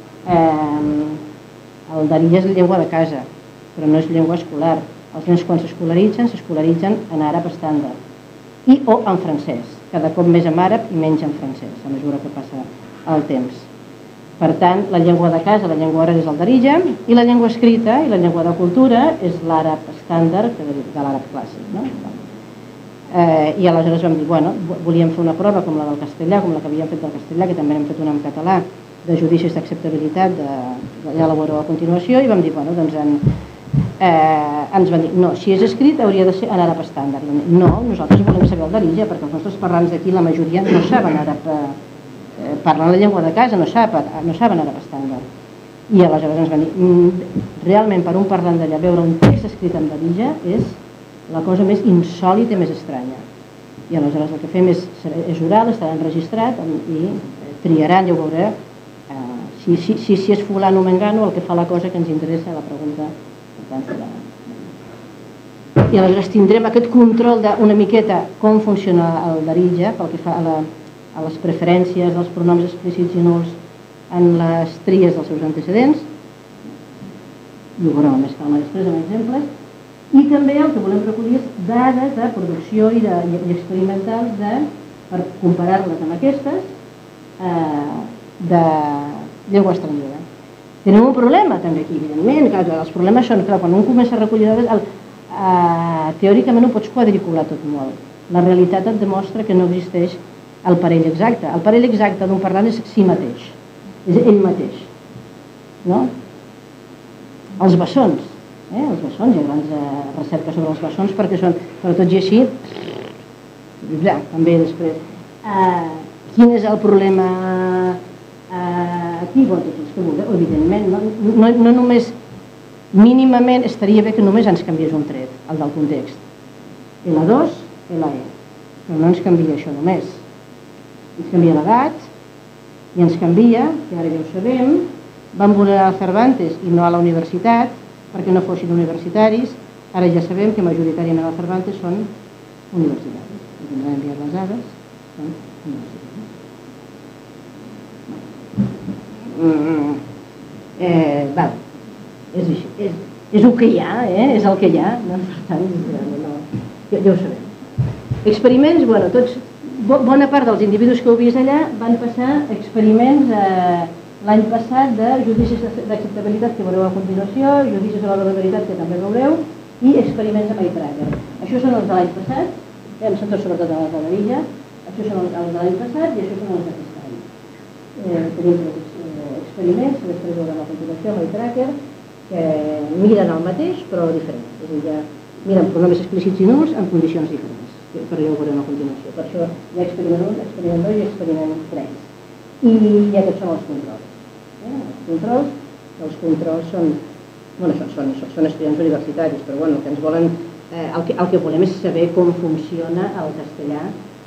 Eh, el Darija és la llengua de casa, però no és llengua escolar. Els nens quan s'escolaritzen, s'escolaritzen en àrab estàndard i o en francès, cada cop més en àrab i menys en francès, a mesura que passa el temps. Per tant, la llengua de casa, la llengua oral és el Darija, i la llengua escrita i la llengua de cultura és l'àrab estàndard de l'àrab clàssic, no? Eh, I aleshores vam dir, bueno, volíem fer una prova com la del castellà, com la que havíem fet del castellà, que també hem fet una en català, de judicis d'acceptabilitat, de, ja la veureu a continuació, i vam dir, bueno, doncs en, eh, ens van dir, no, si és escrit hauria de ser en àrab estàndard. No, nosaltres volem saber el Darija, perquè els nostres parlants d'aquí, la majoria, no saben àrab, eh, parlen la llengua de casa, no saben àrab estàndard. I aleshores ens van dir, realment per un parlant d'allà veure un text escrit en Darija és la cosa més insòlita i més estranya. I aleshores el que fem és oral, estarà enregistrat i triaran, ja ho veureu, si és fulano o mengano el que fa la cosa que ens interessa la pregunta. I aleshores tindrem aquest control d'una miqueta com funciona el Darija pel que fa a les preferències dels pronoms explícits i nuls en les tries dels seus antecedents, i ho veurem més calma després amb exemples, i també el que volem recollir és dades de producció i experimentals per comparar-les amb aquestes de llengua estrangera. Tenim un problema també aquí, evidentment, els problemes són, clar, quan un comença a recollir dades, teòricament ho pots quadricular tot molt. La realitat et demostra que no existeix el parell exacte. El parell exacte d'un parlant és si mateix, és ell mateix. Els bessons, els bessons, hi ha grans recerques sobre els bessons perquè són, però tot i així, també després, quin és el problema aquí? Bon, tots els que vulgueu, evidentment, no només, mínimament estaria bé que només ens canviés un tret, el del context. L dos, L E. Però no ens canvia això només. Ens canvia l'edat i ens canvia, que ara ja ho sabem, van vulnerar Cervantes i no a la universitat, perquè no fossin universitaris. Ara ja sabem que majoritàriament a Cervantes són universitaris. I ens han enviat les dades, són universitaris. Val. És així, és el que hi ha, és el que hi ha, per tant, ja ho sabem. Experiments, bueno, tots, bona part dels individus que heu vist allà van passar experiments l'any passat de judicis d'acceptabilitat que veureu a continuació, judicis de valorabilitat que també veureu, i experiments amb eye tracker. Això són els de l'any passat, em sento sobretot a les de Darija, això són els de l'any passat i això són els d'aquest any. Tenim experiments, després veurem a continuació amb eye tracker, que miren el mateix però diferent, és a dir, miren pronoms explícits i nuls en condicions diferents, per allò ho veurem a continuació. Per això hi ha experiment un, experiment dos i experiment tres. I aquests són els controls. Els controls, els controls són, bueno, són estudiants universitaris, però bueno, el que ens volen, el que volem és saber com funciona el castellà,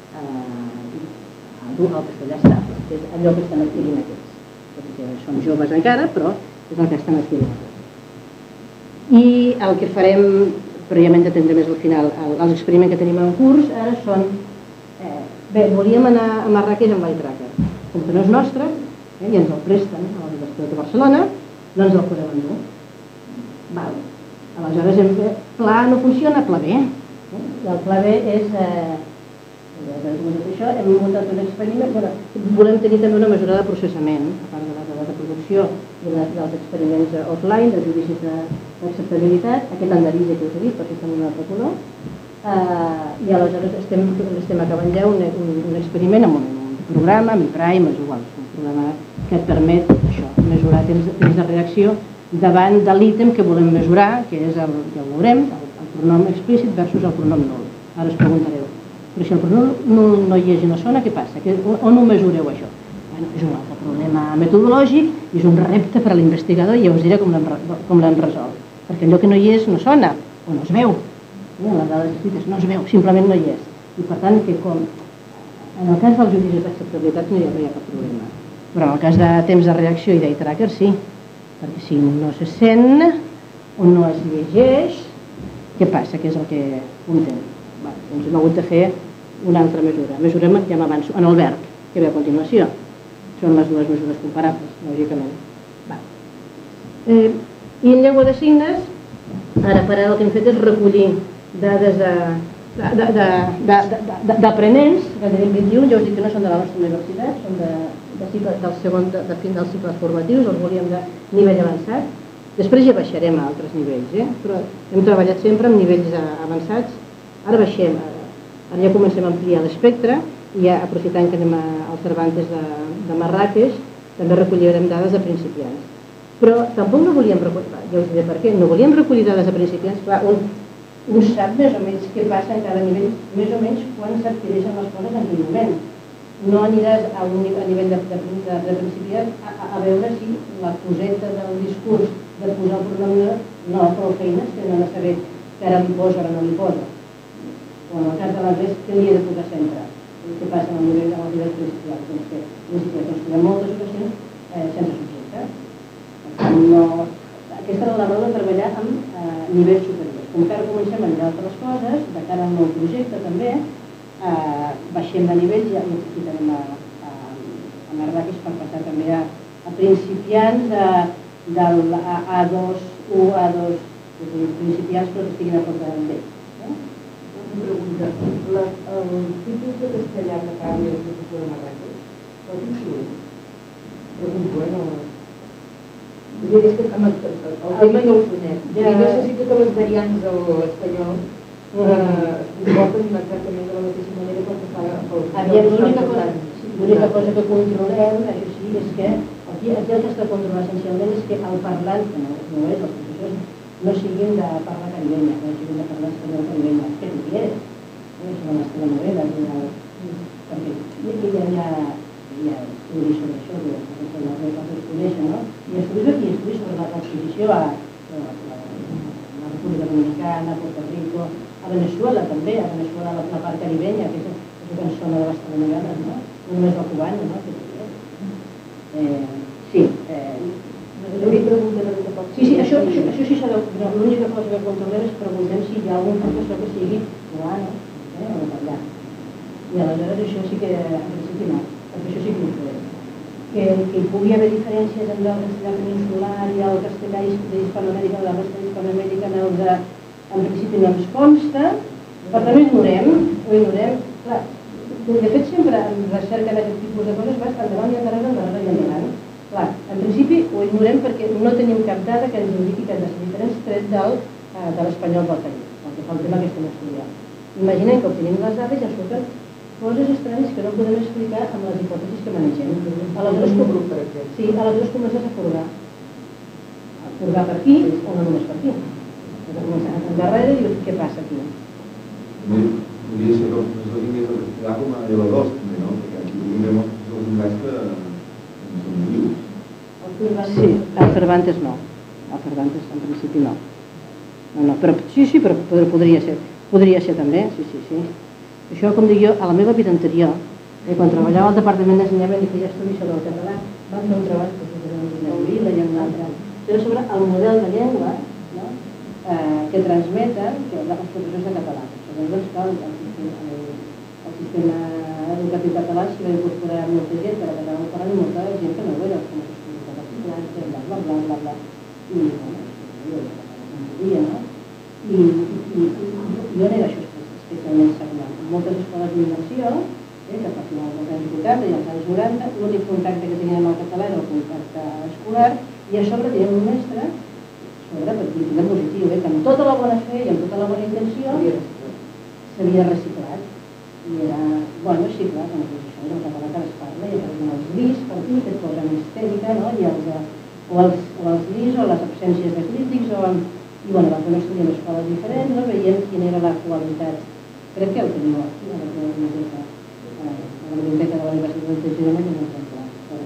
el castellà estable, que és allò que estan adquirint aquests. Tot i que són joves encara, però és el que estan adquirint aquests. I el que farem, però ja m'hem d'atendre més al final, els experiments que tenim en curs ara són, bé, volíem anar a Marràqueix amb l'eye tracker, com que no és nostre i ens el presten a la Universitat de Barcelona, no ens el podem endur. Aleshores hem fet, pla no funciona, pla B. El pla B és, hem muntat un experiment, volem tenir també una mesura de processament, a part de la dada de producció i dels experiments offline, de judicis d'acceptabilitat, aquest endarija que us he dit, per si estem en un altre color, i aleshores estem acabant ja un experiment amb un programa, amb iPrime, és igual, un programa que et permet això, mesurar temps de reacció davant de l'ítem que volem mesurar, que és, ja ho veurem, el pronom explícit versus el pronom nul. Ara us preguntareu, però si el pronom nul no hi és i no sona, què passa? On ho mesureu, això? És un altre problema metodològic i és un repte per a l'investigador i ja us diré com l'hem resolt. Perquè allò que no hi és no sona o no es veu. Les dades escrites no es veu, simplement no hi és. I per tant, que com en el cas dels judicis d'acceptabilitat no hi ha cap problema. Però en el cas de temps de reacció i d'eye tracker sí, perquè si no se sent o no es llegeix, què passa? Què és el que comptem? Doncs hem hagut de fer una altra mesura. Mesurem, ja m'avanço, en el verb, que ve a continuació. Són les dues mesures comparables, lògicament. I en llengua de signes, ara per ara el que hem fet és recollir dades d'aprenents, que tenim vint-i-un, ja us dic que no són de la nostra universitat, són del segon, de fin dels cicles formatius, els volíem de nivell avançat. Després ja baixarem a altres nivells, però hem treballat sempre amb nivells avançats. Ara baixem, ara ja comencem a ampliar l'espectre i ja aprofitant que anem al Cervantes de Marràqueix, també recollirem dades de principiants. Però tampoc no volíem recollir, ja us diré per què, no volíem recollir dades de principiants, clar, un sap més o menys què passa en cada nivell, més o menys quan s'adquireixen les coses en quin moment. no aniràs a, un, a nivell de, de, de, de principiat a, a veure si la coseta del discurs de posar el pronom no fa prou feines que no han de saber que ara li posa o ara no li posa. O en el cas de l'anglès, què li he de posar sempre? Què passa en el nivell, en el nivell principial? Doncs que ens trobem moltes ocasions eh, sense subjecte. No, aquesta era la raó de treballar amb eh, nivells superiors. Com que ara comencem a mirar altres coses, de cara al nou projecte també, eh, baixem de nivell i ja necessitarem a, a, a Marrakeix per passar també a, a principiants de, del A dos, U, A dos, és a dir, principiants però que estiguin a prop de ells. Eh? Una pregunta. La, el tipus de castellà que parli el professor de Marrakeix, pot influir? Pregunto, eh? No... És que el tema no ho conec. I necessito que les variants de l'espanyol es comporten exactament de la mateixa manera com que fa el... Aviam, l'única cosa, l'única cosa que controlem, això sí, és que aquí, aquí el que està controlat essencialment és que el parlant, que no, no és, els professors no siguin de parla caribenya, no siguin de parlar espanyol caribenya, que tu quieres, és una nostra novel·la, perquè hi ha hi ha estudis sobre això, que les coses coneixen, no? Hi ha estudis aquí, estudis sobre la transició a la República Dominicana, a Puerto Rico, a Venezuela també, a Venezuela la part caribenya, que és el que ens sona de les telenovel·les, no? No només la cubana, no? Sí, sí, sí, això sí s'ha de... L'única cosa que controlem és preguntem si hi ha algun professor que sigui cubano o italià. I aleshores això sí que, en principi no, perquè això sí que influeix. Que hi pugui haver diferències entre el castellà peninsular i el castellà d'Hispanoamèrica o la resta d'Hispanoamèrica en principi no ens consta, però també ignorem, ho ignorem. Clar, de fet sempre en recerca d'aquest tipus de coses vas endavant i endarrere, endarrere i endavant. Clar, en principi ho ignorem perquè no tenim cap dada que ens indiqui que han de ser diferents tret de l'espanyol del país, el que fa el tema que estem estudiant. Imaginem que obtenim les dades i ens surten coses estranyes que no podem explicar amb les hipòtesis que manegem. Aleshores, sí, aleshores comences a furgar. A furgar per aquí o no només per aquí. Has de començar a endarrere i dius, què passa aquí? Podria ser que el professor tingués el castellà com a L dos, també, no? Perquè aquí tinguem els professors d'anglès que no són vius. Sí, el Cervantes no. El Cervantes en principi no. No, no, però sí, sí, però podria ser. Podria ser també, sí, sí, sí. Això, com dic jo, a la meva vida anterior, eh, quan treballava al Departament d'Ensenyament i feia estudis sobre el català, vam fer un treball que és una Vila i un altre, era sobre el model de llengua, no? eh, que transmeten que els professors de català. Llavors, clar, el, el, el sistema educatiu català s'hi va incorporar molta gent, que la català ho parla molta gent que no ho era, com els estudis de particulars, bla, bla, bla, bla, bla, i, bueno, jo no podia, no? I, i, i jo n'era això, especialment següent. Moltes escoles d'immersió, eh, que a finals dels anys vuitanta i als anys noranta, l'únic contacte que teníem amb el català era el contacte escolar, i a sobre teníem un mestre, sobre, per dir de positiu, eh, que amb tota la bona fe i amb tota la bona intenció s'havia reciclat. I era, bueno, sí, clar, doncs això és el català que es parla, i apareixen els lis per aquí, que et posen histèrica, no? I els, o, els, o els lis o les absències de crítics, o, i bueno, vam fer un estudi en escoles diferents, no? Veiem quina era la qualitat. Crec que el teniu aquí, a la biblioteca, a la biblioteca de la Universitat de Girona, que és un exemple.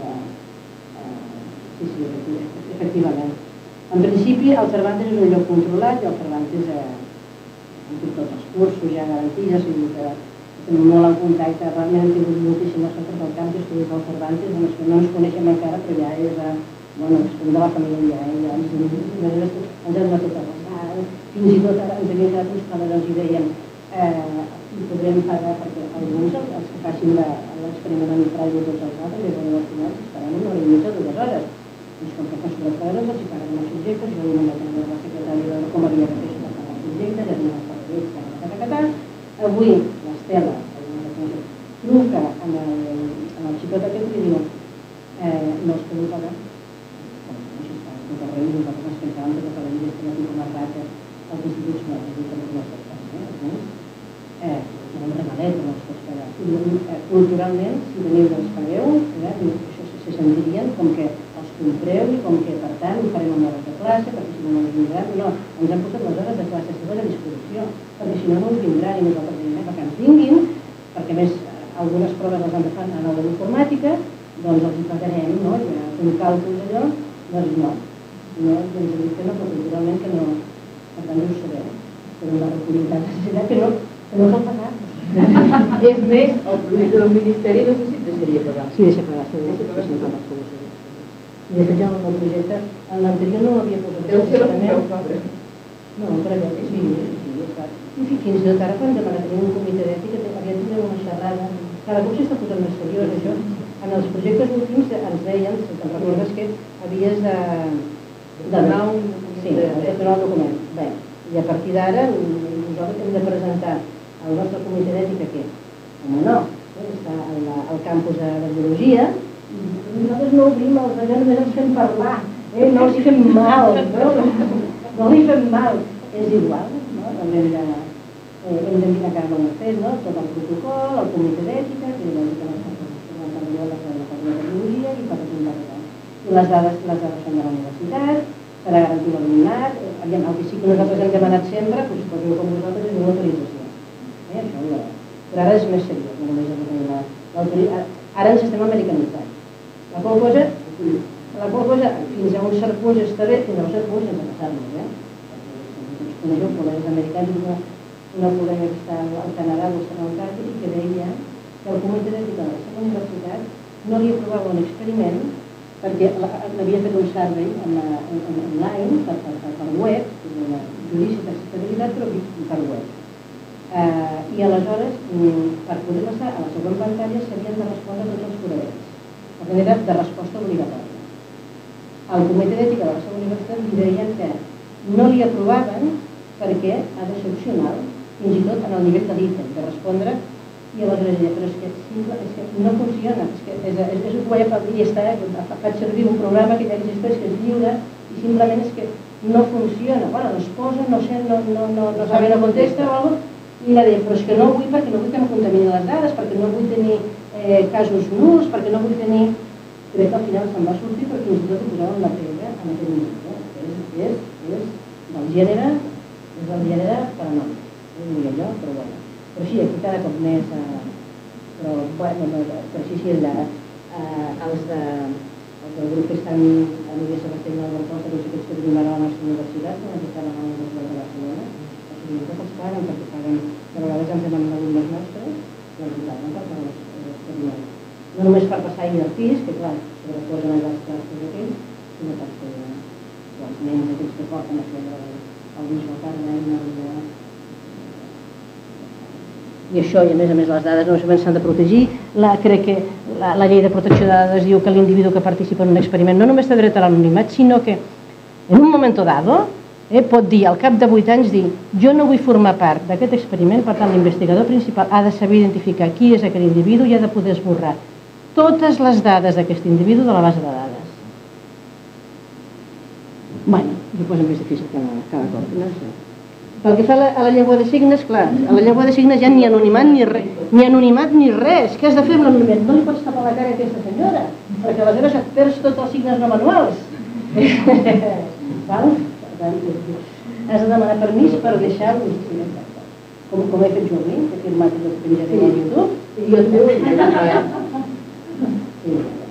Sí, sí, efectivament. En principi, el Cervantes és un lloc controlat i el Cervantes, hem fet tots els cursos, hi ha garanties, que estem molt en contacte, realment hem tingut moltíssimes coses del camp d'estudis del Cervantes, no ens coneixem encara, però ja és, bueno, és de la família, ja ens hem de tot arrasar, fins i tot ara ens havia quedat uns paladons i dèiem, i podrem pagar perquè alguns, els que facin l'experiment amb Praio i tots els altres, i els universitats, estaran una hora i mitja, dues hores. Doncs com que fan sobre pagadors, els hi paguen els subjectes, jo li vaig a la secretària de com havia de fer això, pagar els subjectes, ja tenen els pagadors, avui l'Estela truca en el xicot aquest i diu, no els podeu pagar. Així està, tot arreu, nosaltres ens pensàvem que cada dia estem aquí com a rata als instituts, no, els instituts no es pot pagar, eh, un regalet, no es pot pagar. Culturalment, si veniu dels pagueu, això se sentirien com que els compreu i com que, per tant, ho farem amb hores de classe, perquè si no, no us vindran. No, ens han posat les hores de classe seves a disposició, perquè si no, no us vindran i nosaltres diem, perquè ens vinguin, perquè més algunes proves les han de fer en aula d'informàtica, doncs els hi pagarem, no? Ja fem càlculs allò, doncs no. No, ens ha dit que no, però culturalment que no. Per tant, ja ho sabeu. Però la republicitat necessitat que no, que no cal pagar. És més, el projecte del Ministeri no sé si et deixaria pagar. Sí, deixa pagar, sí, deixa pagar. I de fet ja el projecte, en l'anterior no l'havia posat. Deu ser la Pompeu Fabra. No, per allò, sí, sí, clar. I fins i tot ara quan demana tenir un comitè d'ètica, havia de tenir una xerrada. Cada cop s'està posant més seriós, això. En els projectes últims ens deien, si te'n recordes, que havies de... de donar un document. Sí, de donar un document. Bé, i a partir d'ara nosaltres hem de presentar al nostre comitè d'ètica que, home no, està al campus de biologia, i nosaltres no obrim els allò, només ens fem parlar, no els hi fem mal, no li fem mal. És igual, no? Hem de mirar cada una fet, tot el protocol, el comitè d'ètica, que lògicament la parla de biologia i per presentar-la. I les dades són de la universitat, serà garantir l'alumnat, el que sí que nosaltres hem demanat sempre, doncs poso com vosaltres, és una autorització. Però ara és més seriós, no només hem de tenir l'autorització. Ara ens estem americanitzant. La qual cosa, la qual cosa, fins a un cert punt està bé, fins a un cert punt sense passar-nos, eh? Coneixeu col·legues americans, una col·lega que està al Canadà, o està al Càtir, i que deia que el comitè d'ètica de la seva universitat no li aprovava un experiment perquè l'havia fet un servei online, per web, judici d'accessibilitat, però per web. I aleshores, per poder passar a la següent pantalla, s'havien de respondre tots els correus. Per tant, era de resposta obligatòria. El comitè d'ètica de la seva universitat li deia que no li aprovaven perquè ha de ser opcional, fins i tot en el nivell de l'ítem, de respondre, i aleshores deia, però és que no funciona, és un web i està, faig servir un programa que ja existeix, que és lliure, i simplement és que no funciona. Bueno, doncs posa, no sé, no sabe, no contesta o alguna cosa, i la deia, però és que no vull perquè no vull que em contamini les dades, perquè no vull tenir casos nuls, perquè no vull tenir... Crec que al final se'n va sortir perquè fins i tot ho posava en la tele, en aquest nivell. És del gènere, és del gènere paranòmic. No vull allò, però bueno. Però sí, aquí cada cop més... Però, bueno, però sí, sí, els del grup que estan a Núria Sebastià i l'Albertó, que tots aquests que tenim ara a la nostra universitat, que estan a la Universitat de Barcelona, que els paguen perquè paguen, de vegades han fet amb alumnes nostres, doncs paguen per pagar l'experiment. No només per passar i el pis, que clar, sobreposen allà els trastos aquells, sinó perquè els nens aquells que porten a fer el bisbe Carme i això, i a més a més les dades no només s'han de protegir. Crec que la llei de protecció de dades diu que l'individu que participa en un experiment no només té dret a l'anonimat, sinó que en un moment dado pot dir, al cap de vuit anys, dir jo no vull formar part d'aquest experiment, per tant l'investigador principal ha de saber identificar qui és aquell individu i ha de poder esborrar totes les dades d'aquest individu de la base de dades. Bé, ho posa més difícil cada cop, no sé. Pel que fa a la llengua de signes, clar, a la llengua de signes ja ni anonimat ni res, ni anonimat ni res. Què has de fer amb l'anonimat? No li pots tapar la cara a aquesta senyora, perquè aleshores et perds tots els signes no manuals. Has de demanar permís per deixar un signe. Com he fet jo avui, que he firmat el que penjaré a YouTube. I jo també. Sí,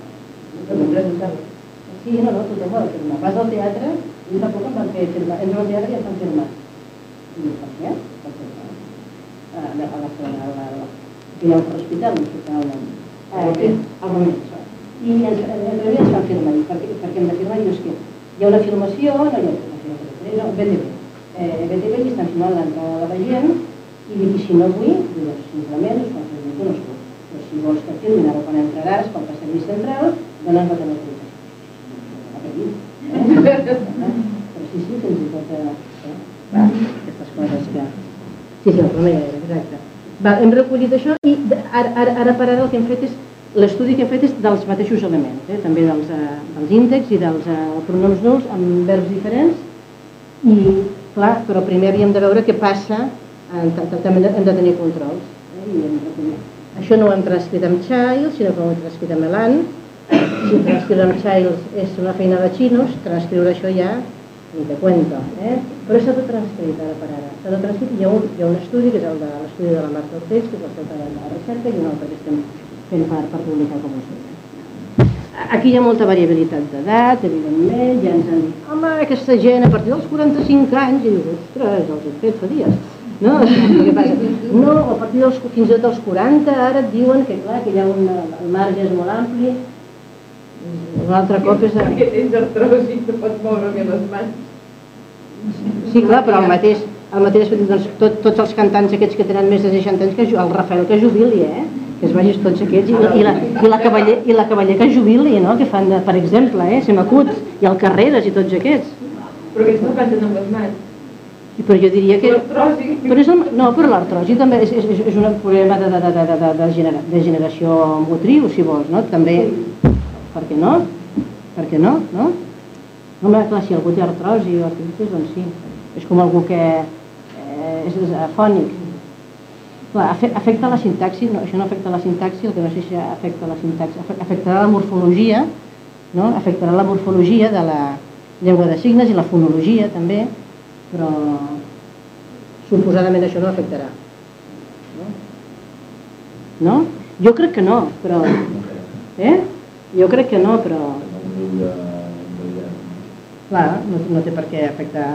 no, no, tothom ho ha de firmar. Vas al teatre i fa poc em van fer firmar. Entro al teatre i em fan firmar. I dic, per què? Per firmar. A l'hospital, a l'hospital, al moment. I ens fan firmar. Per què hem de firmar? Dius que hi ha una filmació, no hi ha una filmació, no, B T V. B T V i estan filmant l'entrada de la gent i dic, i si no vull, simplement us fan fer un escut. Però si vols que filmin ara quan entraràs pel passadís central, dones la teva autorització. Però sí, sí, fins i tot aquestes coses que... Sí, sí, el problema era, exacte. Hem recollit això i ara per ara el que hem fet és, l'estudi que hem fet és dels mateixos elements, també dels índexs i dels pronoms nuls amb verbs diferents i, clar, però primer havíem de veure què passa, també hem de tenir controls. Això no ho hem transcrit amb child, sinó que ho hem transcrit amb elan. Si transcriure amb child és una feina de xinos, transcriure això ja ni te cuento, eh? Però s'ha tot transcrit ara per ara, s'ha tot transcrit, hi ha, un, hi ha un estudi que és el de l'estudi de la Marta Orteig, que és el seu treball de la recerca, i un altre que estem fent per, per publicar com us deia. Aquí hi ha molta variabilitat d'edat, evidentment, ja ens han dit, home, aquesta gent a partir dels quaranta-cinc anys, i dius, ostres, els he fet fa dies, no? Què passa? No, a partir dels, fins i tot dels quaranta, ara et diuen que clar, que hi ha un, el marge és molt ampli. Un altre cop és... Perquè tens artrosi i no pots moure bé les mans. Sí, clar, però el mateix, el mateix doncs, tot, tots els cantants aquests que tenen més de seixanta anys, que el Rafael que jubili, eh? Que es vagis tots aquests, i, i, la, i, la cavaller, i la cavaller que jubili, no? Que fan, de, per exemple, eh? Se m'acut, i el Carreras i tots aquests. Però aquests no canten amb les mans. I, però jo diria que... L'artrosi. Però és el, no, però l'artrosi també és, és, és un problema de, de, de, de, de, de, genera, de generació motriu, si vols, no? També... Per què no? Per què no? No? Home, clar, si algú té artrosi o artritis, doncs sí. És com algú que eh, és afònic. Clar, afecta la sintaxi, no, això no afecta la sintaxi, el que no sé si afecta la sintaxi, afectarà la morfologia, no? Afectarà la morfologia de la llengua de signes i la fonologia també, però suposadament això no afectarà. No? No? Jo crec que no, però... Eh? Jo crec que no, però... Clar, no, no té per què afectar...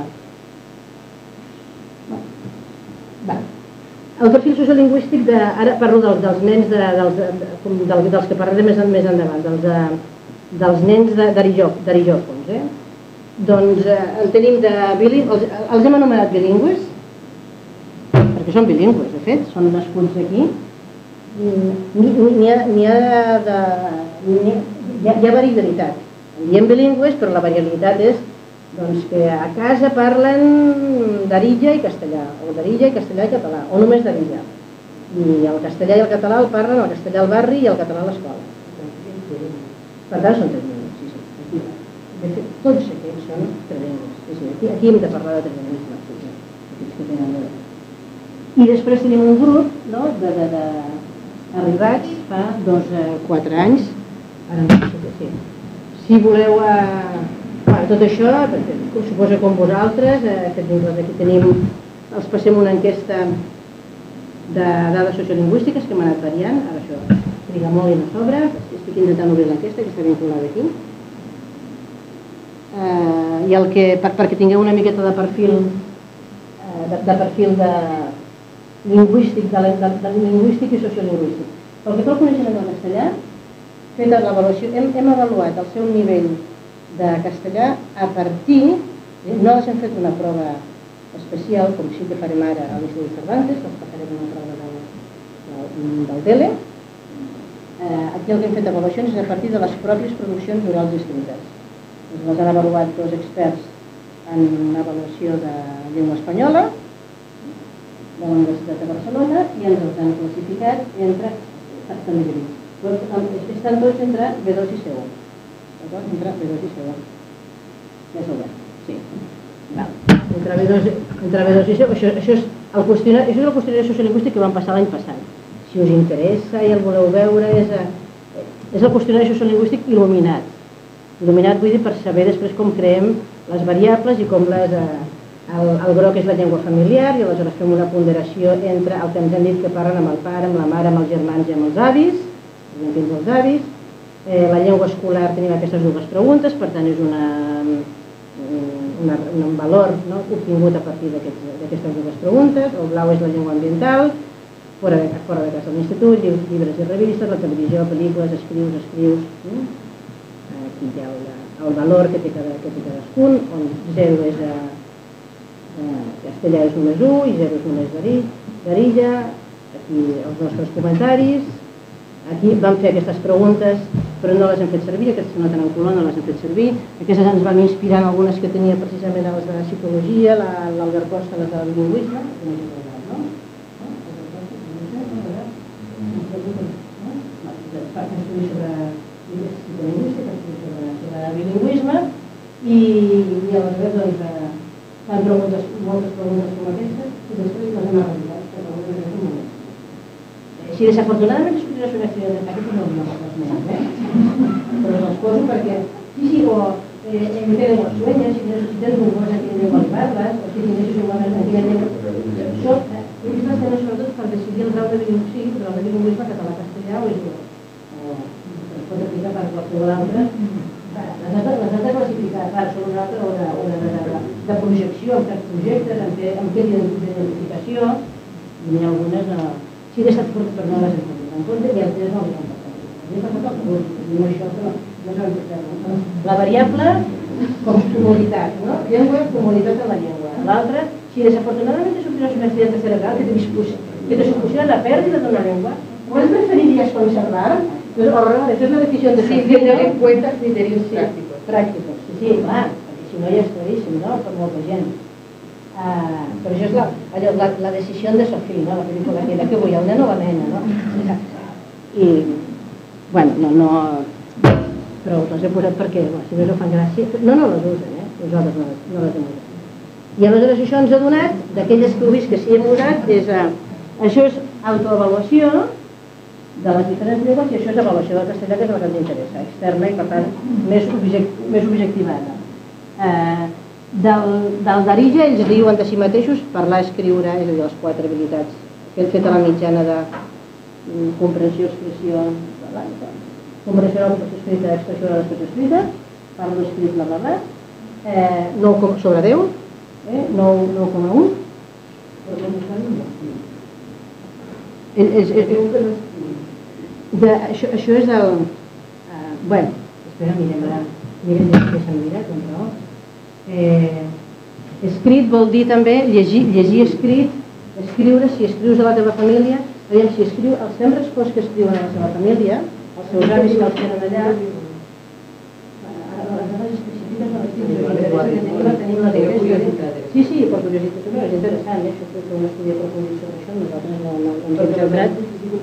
Va. El perfil sociolingüístic, de, ara parlo dels, dels nens, de, dels, de, dels, dels que parlaré més, més endavant, dels, de, dels nens d'arijòfons. Eh? Doncs eh, en tenim de bilingües, els, els hem anomenat bilingües, perquè són bilingües, de fet, són nascuts aquí. N'hi ha, ha, de, hi ha, hi ha variabilitat. En diem bilingües, però la variabilitat és doncs, que a casa parlen d'Arilla i castellà, o d'Arilla i castellà i català, o només d'Arilla. I el castellà i el català el parlen, el castellà al barri i el català a l'escola. Per tant, són trilingües. Sí, sí. De fet, tots aquests són trilingües. Sí, sí. Aquí, aquí hem de parlar de trilingüisme. Sí, sí. Aquests que tenen de... I després tenim un grup, no?, de, de, de arribats fa dos, eh, quatre anys. Ara no sé què sí. Si voleu eh, bueno, tot això, suposo com vosaltres, eh, que aquí tenim, els passem una enquesta de dades sociolingüístiques que hem anat variant, ara això triga molt i no sobra, estic intentant obrir l'enquesta que està vinculada aquí. Eh, I el que, per, perquè tingueu una miqueta de perfil, eh, de, de perfil de lingüístic, de, de, de lingüístic i sociolingüístic. Pel que fa al coneixement del castellà, feta l'avaluació, hem, hem avaluat el seu nivell de castellà a partir, no els hem fet una prova especial, com sí que farem ara a l'Institut Cervantes, que els passarem una prova del, del, del D E L E. Eh, aquí el que hem fet avaluacions és a partir de les pròpies produccions orals i escrites. Les han avaluat dos experts en avaluació de llengua espanyola de la Universitat de Barcelona i ens els han classificat entre nivells. Estan tots entre B dos i C u. Entre B dos i C u. Ja s'ho veig. Sí. Entre B dos, entre B dos i C u. Això, això, és el qüestionari, això és el qüestionari sociolingüístic que vam passar l'any passat. Si us interessa i el voleu veure, és, a, és el qüestionari sociolingüístic il·luminat. Il·luminat vull dir per saber després com creem les variables i com les... El, el groc és la llengua familiar i aleshores fem una ponderació entre el que ens han dit que parlen amb el pare, amb la mare, amb els germans i amb els avis, fins als avis. Eh, la llengua escolar tenim aquestes dues preguntes, per tant és una, una, un valor, no?, obtingut a partir d'aquestes dues preguntes. El blau és la llengua ambiental, fora de, fora de casa de l'institut, llibres i revistes, la televisió, pel·lícules, escrius, escrius. No? Aquí hi ha el, el valor que té, cada, que té cadascun, on zero és a castellà és només u i zero és només d'Arilla. Aquí els nostres comentaris. Aquí vam fer aquestes preguntes, però no les hem fet servir, aquestes que no tenen color no les hem fet servir. Aquestes ens vam inspirar en algunes que tenia precisament a les de psicologia, l'Albert Costa, les de lingüisme. Sobre bilingüisme i aleshores doncs fan preguntes, moltes preguntes com aquestes i després les hem realitzat per algunes d'aquestes moments. Si desafortunadament es podria ser una accident, aquest no ho diu els nens, eh? Però els poso perquè, sí, sí, o en qué lengua sueñas, si tienes un gos en quina llengua li parles, o si tienes un gos en quina llengua... Això, aquestes temes sobretot per decidir el grau de bilingüisme, el grau de bilingüisme català-castellà o és igual. Es pot aplicar per qualsevol altre. Les has de classificar, clar, són una altra hora de projecció, en quins projectes, en què d'identificació, i n'hi ha algunes... Sí que estat fort per no les hem en compte i altres no les hem la variable com comoditat, no? Llengua, comoditat en la llengua. L'altra, si desafortunadament te sufres un accidente cerebral que te supusiona la pérdida d'una llengua, ¿cuál preferirías conservar? Pues ahora, esa es la decisión de sí, tener en cuenta criterios sí, prácticos. Prácticos, sí, sí, clar, perquè si no ja és claríssim, no?, per molta gent. Uh, però això és la, allò, la, la decisió de Sofí, no?, la pel·lícula aquella, que vull, el nen o la nena, no? I... Bueno, no, no... Però les he posat perquè, bueno, si no us fan gràcia... No, no les usen, eh? Nosaltres no, no les hem usat. I aleshores això ens ha donat, d'aquelles que heu vist que sí hem usat, és... Uh, això és autoavaluació de les diferents llengües i això és avaluació del castellà, que és la que ens interessa, externa i, per tant, més, object, més objectivada. Uh, del, del d'Arija ells diuen de si mateixos parlar, escriure, és a dir, les quatre habilitats que hem fet a la mitjana de um, comprensió, expressió... comprensió de l'expressió escrita, expressió de l'expressió escrita, parlo escrit, bla, bla, bla, eh, nou sobre deu, eh, nou coma u. Això és del... Eh, bueno, espera, mirem ara, mirem què s'han mirat, on raó. Eh, escrit vol dir també llegir, llegir escrit, escriure, si escrius a la teva família, aviam, si escriu, els membres que escriuen a la seva família, els seus avis que els tenen allà, les dades específiques no les tenim la curiositat. Sí, sí, per curiositat, és interessant, això és un estudi aprofundit sobre això, nosaltres no ens hem sembrat.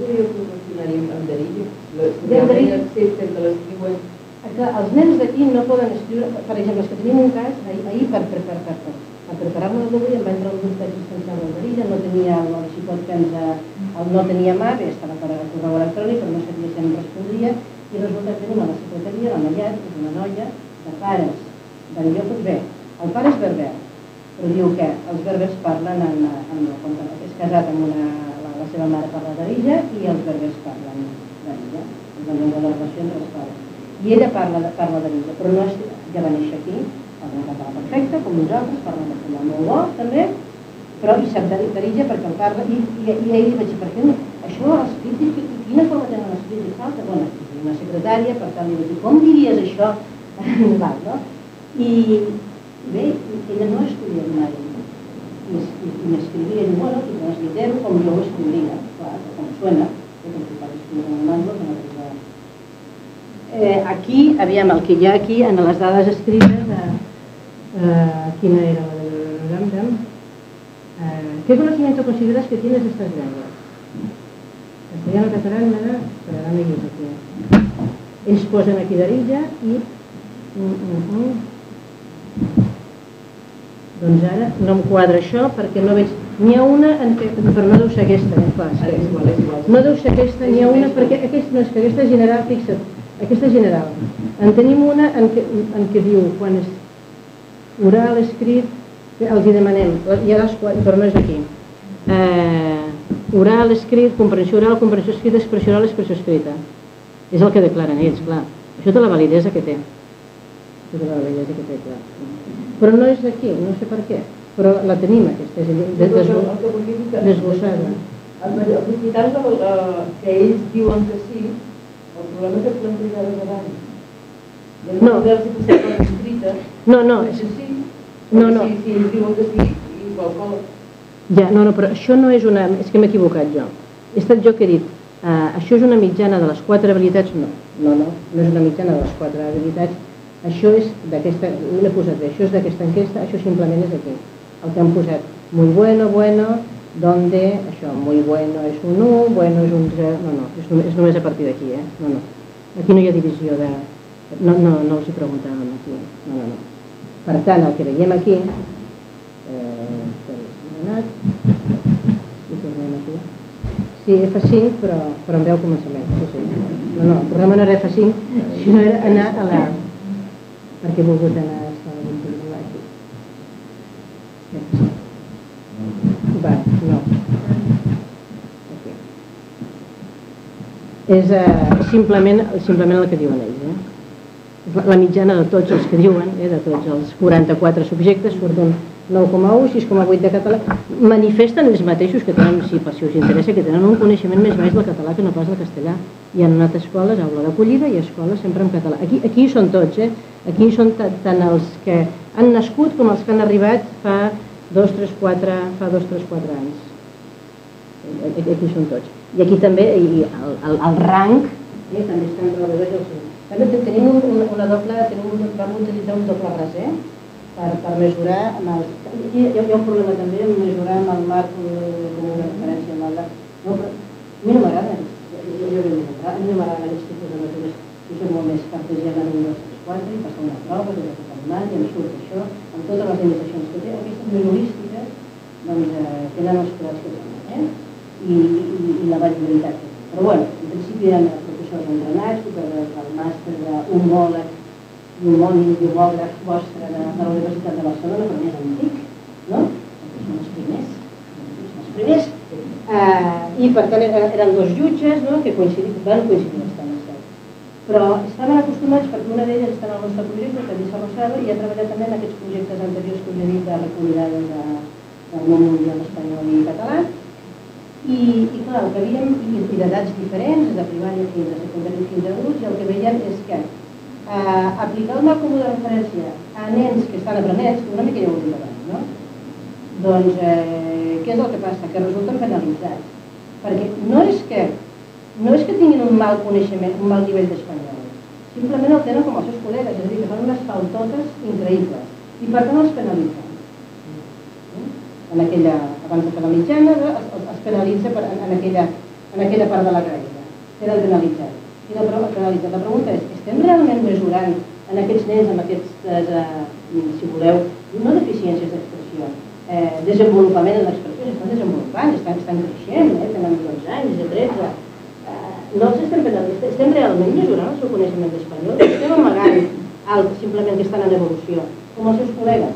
Els nens d'aquí no poden escriure, per exemple, els que tenim un cas, ahir per preparar una d'avui em va entrar un dubte existencial del Darilla, no tenia el xicot que ens... no tenia mà, bé, estava per correu electrònic, però no sabia si em respondria, i resulta que tenim a la secretaria la Mallat, que és una noia de pares del lloc, bé, el pare és berber, però diu que els berbers parlen en... és casat amb una... la seva mare parla d'Arilla i els berbers parlen d'Arilla, és la llengua de relació entre els pares. I ella parla d'Arilla, però no és... ja va néixer aquí, parla en català perfecte, com nosaltres, parla en castellà molt bo, també, però hi sap d'Arilla perquè el parla, i ahir li vaig dir, per què no? Això, l'escrit, quina forma tenen l'escrit i falta? Bueno, una secretària, per tant, li vaig dir, com diries això? no? I bé, ella no ha estudiat mai, i m'escrivia, i bueno, i translitero com jo ho escriuria, clar, com suena, que com si pot escriure en el mando, que no tenia... Aquí, aviam, el que hi ha aquí, en les dades escrites, quina era la de... ¿Qué conocimiento consideras que tienes de estas lenguas? Castellano, catalán, nada, però ara no hi és aquí. Ells posen aquí d'Arilla i... Doncs ara no em quadra això perquè no veig... N'hi ha una, però no deu ser aquesta, no deu ser aquesta, n'hi ha una, perquè no és que aquesta és general, fixa't, aquesta és general. En tenim una en què diu, quan és oral, escrit, els hi demanem, hi ha les quatre, però no és aquí. Oral, escrit, comprensió oral, comprensió escrita, expressió oral, expressió escrita. És el que declaren ells, clar. Això té la validesa que té. Té la validesa que té, clar. Però no és aquí, no sé per què. Però la tenim, aquesta, desglossada. Aprofitant que ells diuen que sí, el problema és que podem trigar de davant. No. No, no. No, no. Si ells diuen que sí, igual cosa. Ja, no, no, però això no és una... És que m'he equivocat jo. He estat jo que he dit, això és una mitjana de les quatre habilitats? No, no, no, no és una mitjana de les quatre habilitats. Això és d'aquesta... L'he posat bé, això és d'aquesta enquesta, això simplement és aquí. El que han posat, muy bueno, bueno, donde, això, muy bueno és un u, bueno és un zero... No, no, és només a partir d'aquí, eh? No, no. Aquí no hi ha divisió de... No, no, no els hi preguntàvem aquí. No, no, no. Per tant, el que veiem aquí, i tornem aquí. Sí, F cinc, però en veu començament. No, no, el programa no era F cinc, sinó era anar a la... perquè he volgut anar a escola d'un pel·lícula aquí. Va, no. És simplement el que diuen ells. La mitjana de tots els que diuen, de tots els quaranta-quatre subjectes, surt un nou coma u, sis coma vuit de català. Manifesten ells mateixos que tenen, si per si us interessa, que tenen un coneixement més baix del català que no pas del castellà. I han anat a escoles, aula d'acollida i escoles sempre en català. Aquí hi són tots, eh? Aquí hi són tant els que han nascut com els que han arribat fa dos, tres, quatre anys. Aquí són tots. I aquí també el rang també està entre la B dos i el C. També tenim una doble, vam utilitzar un doble braser per mesurar, hi ha un problema també en mesurar amb el marc com una referència amb el marc. A mi no m'agrada, a mi no m'agraden aquests tipus de mesures, jo soc molt més cartesiana en un, dos, tres, quatre i passar una prova, que tot el mal, i em surt això, amb totes les limitacions que té. Aquestes mesurístiques tenen els forats que tenen, i la variabilitat que tenen. Però bé, en principi eren professors entrenats, el màster d'homòleg i homònim i homògraf vostre de la Universitat de Barcelona, però més antic, no? Perquè són els primers, els primers. I per tant eren dos jutges que van coincidir bastant, però estaven acostumats perquè una d'elles està en el nostre projecte, que és Lisa Rosado, i ha treballat també en aquests projectes anteriors que us he dit de recollida del món mundial espanyol i català. I clar, el que veiem, i d'edats diferents, de primària fins a secundària fins a adults, i el que veiem és que aplicar el marc comú de referència a nens que estan aprenents, una mica ja ho he dit abans, no? Doncs què és el que passa? Que resulten penalitzats. Perquè no és que no és que tinguin un mal coneixement, un mal nivell d'espanyol, simplement el tenen com els seus col·legues, és a dir, que fan unes faltotes increïbles, i per tant els penalitzen. Abans de fer la mitjana, es penalitza en aquella part de la graella, tenen penalitzat. I la pregunta és, estem realment mesurant en aquests nens, en aquestes, si voleu, no deficiències d'expressió, desenvolupament en l'expressió, estan desenvolupant, estan creixent, tenen dotze anys, de tretze. No els estem penalitzant, estem realment mesurant el seu coneixement d'espanyol, estem amagant simplement que estan en evolució, com els seus col·legues.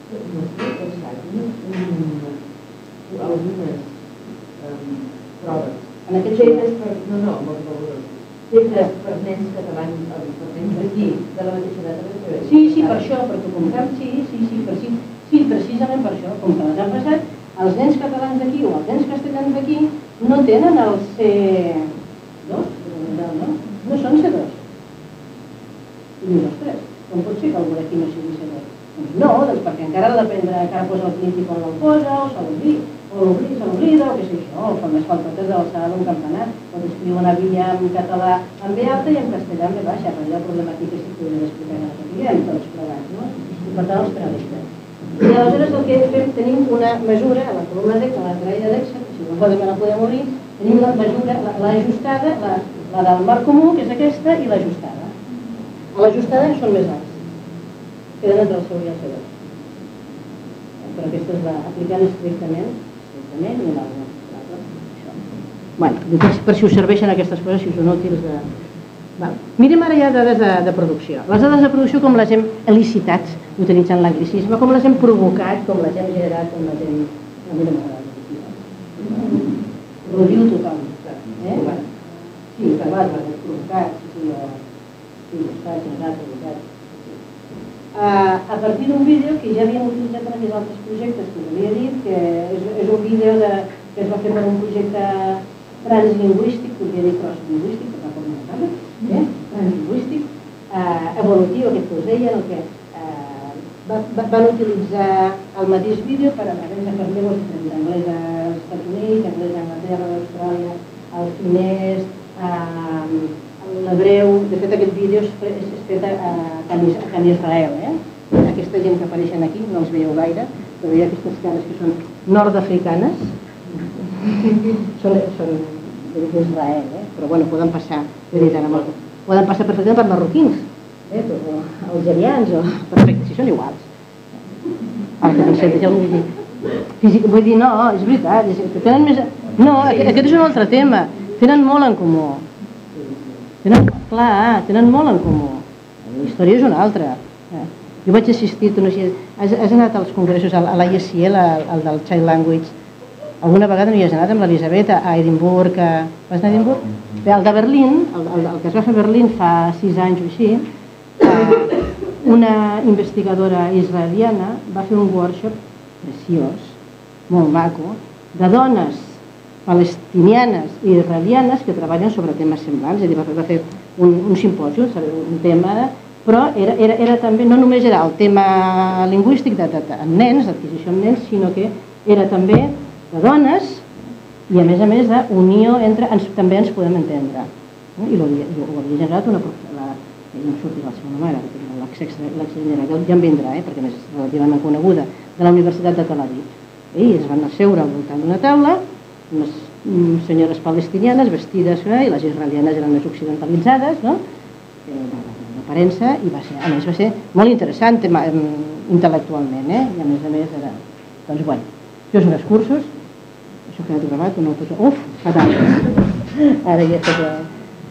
Algunes proves. En aquests moments... No, no, molts valors. Fetes per nens catalans, per nens d'aquí, de la mateixa edat. Sí, sí, per això, per tocar, sí, sí, sí, precisament per això, com que les han passat, els nens catalans d'aquí o els nens castellans d'aquí no tenen el C dos, no són C dos. I dius, ostres, com pot ser que algú d'aquí no sigui C dos? Doncs no, doncs perquè encara ha d'aprendre, encara posa el clínic on el posa, o se l'oblida, o l'oblida, o què sé jo, o fan les faltotes de l'alçada d'un campanar, o t'escriu una via en català en B alta i en castellà en B baixa, per allà problemàtica si podria explicar que no sapiguem, tots plegats, no? I per tant els penalistes. I aleshores el que fem, tenim una mesura, a la columna D, a la graella d'Excel, si no podem la podem obrir, tenim la mesura, l'ajustada, la del marc comú, que és aquesta, i l'ajustada. A l'ajustada són més alts. Queden entre el seu i el C dos. Però aquesta és l'aplicant estrictament, estrictament i l'altre. Bé, per si us serveixen aquestes coses, si us són útils de... Mirem ara ja dades de producció. Les dades de producció com les hem elicitat, utilitzant l'anglicisme, com les hem provocat, com les hem generat, com les hem... A mi no m'agrada. Ho diu tothom. Sí, parlat, provocat, sí, il·lustrat, generat, provocat. A partir d'un vídeo que ja havíem utilitzat en aquells altres projectes que us havia dit, que és un vídeo que es va fer per un projecte translingüístic, podria dir crosslingüístic, per la forma de parla, translingüístic, evolutiu, aquest que us deia, en el que van utilitzar el mateix vídeo per a nens de carnívors diferents, anglès als Estats Units, anglès a Anglaterra, a Austràlia, al finès, l'hebreu. De fet, aquest vídeo és fet a Can Israel. Aquesta gent que apareixen aquí, no els veieu gaire, però hi ha aquestes cares que són nord-africanes, són d'Israel, però bueno, poden passar poden passar perfectament per marroquins, algerians, perfecte, si són iguals. Vull dir, no, és veritat, tenen més... No, aquest és un altre tema, tenen molt en comú. Tenen, clar, tenen molt en comú. La història és una altra. Jo vaig assistir, tu no sé, has, has anat als congressos, a l'I S C L, al del Child Language, alguna vegada no hi has anat amb l'Elisabet a Edimburg, a... vas anar a Edimburg? Bé, el de Berlín, el, el, el que es va fer a Berlín fa sis anys o així, eh, una investigadora israeliana va fer un workshop preciós, molt maco, de dones palestinianes i israelianes que treballen sobre temes semblants, és a dir, va fer un, un simpòsium, un tema, però era, era, era també, no només era el tema lingüístic de, de, de nens, d'adquisició amb nens, sinó que era també de dones i a més a més d'unió entre, ens, també ens podem entendre. I ho havia, ho havia generat una... La, ja em sortirà la seva mare, l'ex-general, ja em vindrà, eh, perquè és relativament coneguda, de la Universitat de Tel Aviv. I es van asseure al voltant d'una taula, unes senyores palestinianes vestides, eh, i les israelianes eren més occidentalitzades, no? L'aparença, i va ser, a més va ser molt interessant intel·lectualment, eh? I a més a més era... Doncs, bueno, jo són els cursos, això que he gravat, una cosa... Uf, fatal! Ara ja sé que...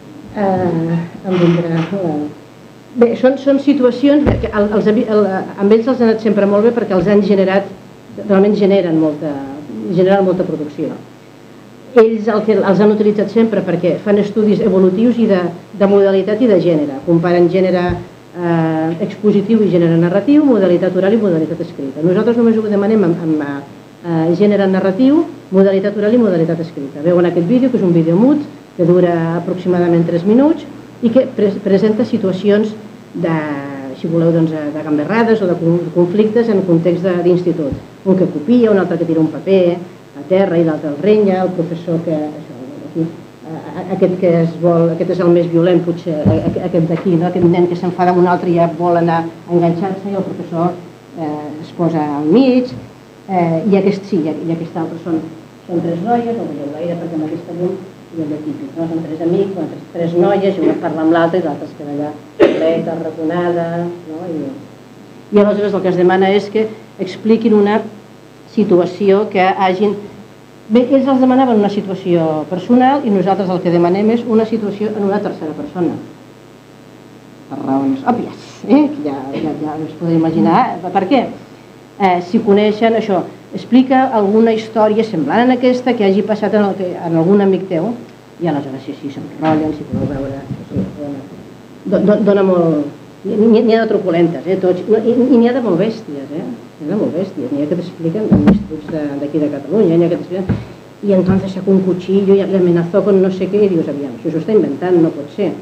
Uh, em vindrà... Uh... Bé, són, són situacions que els, el, amb ells els han anat sempre molt bé perquè els han generat, realment generen molta, generen molta producció. Ells el que els han utilitzat sempre perquè fan estudis evolutius i de, de modalitat i de gènere. Comparen gènere eh, expositiu i gènere narratiu, modalitat oral i modalitat escrita. Nosaltres només ho demanem amb, amb eh, gènere narratiu, modalitat oral i modalitat escrita. Veuen aquest vídeo, que és un vídeo mut, que dura aproximadament tres minuts i que pre presenta situacions de, si voleu, doncs, de gamberrades o de conflictes en context d'institut. Un que copia, un altre que tira un paper a terra i l'altre el renya, el professor que... Això, aquí, aquest que es vol, aquest és el més violent, potser aquest d'aquí, no? Aquest nen que s'enfada amb un altre i ja vol anar a enganxar-se i el professor eh, es posa al mig, eh, i aquest sí, i aquest altre són, són tres noies, no veieu gaire perquè amb aquesta llum i allò típic, no? Són tres amics, bueno, tres, tres noies, i una parla amb l'altra i l'altra es queda allà dreta, arraconada, no? I, i aleshores el que es demana és que expliquin una situació que hagin... Bé, ells els demanaven una situació personal i nosaltres el que demanem és una situació en una tercera persona. Per raons òbvies, eh? Que ja, ja, ja us podeu imaginar. Per què? Eh, si coneixen això, explica alguna història semblant a aquesta que hagi passat en, el que, en algun amic teu i aleshores si, si s'enrotllen, si podeu veure... Sí, dona, dona molt... N'hi ha de truculentes, eh, tots, i n'hi ha de molt bèsties, eh? N'hi ha de molt bèsties, n'hi ha que t'expliquen en instituts d'aquí de, de Catalunya, n'hi ha que t'expliquen, i entonces sacó un cuchillo i amenazó con no sé què, i dius, aviam, això s'ho està inventant, no pot ser.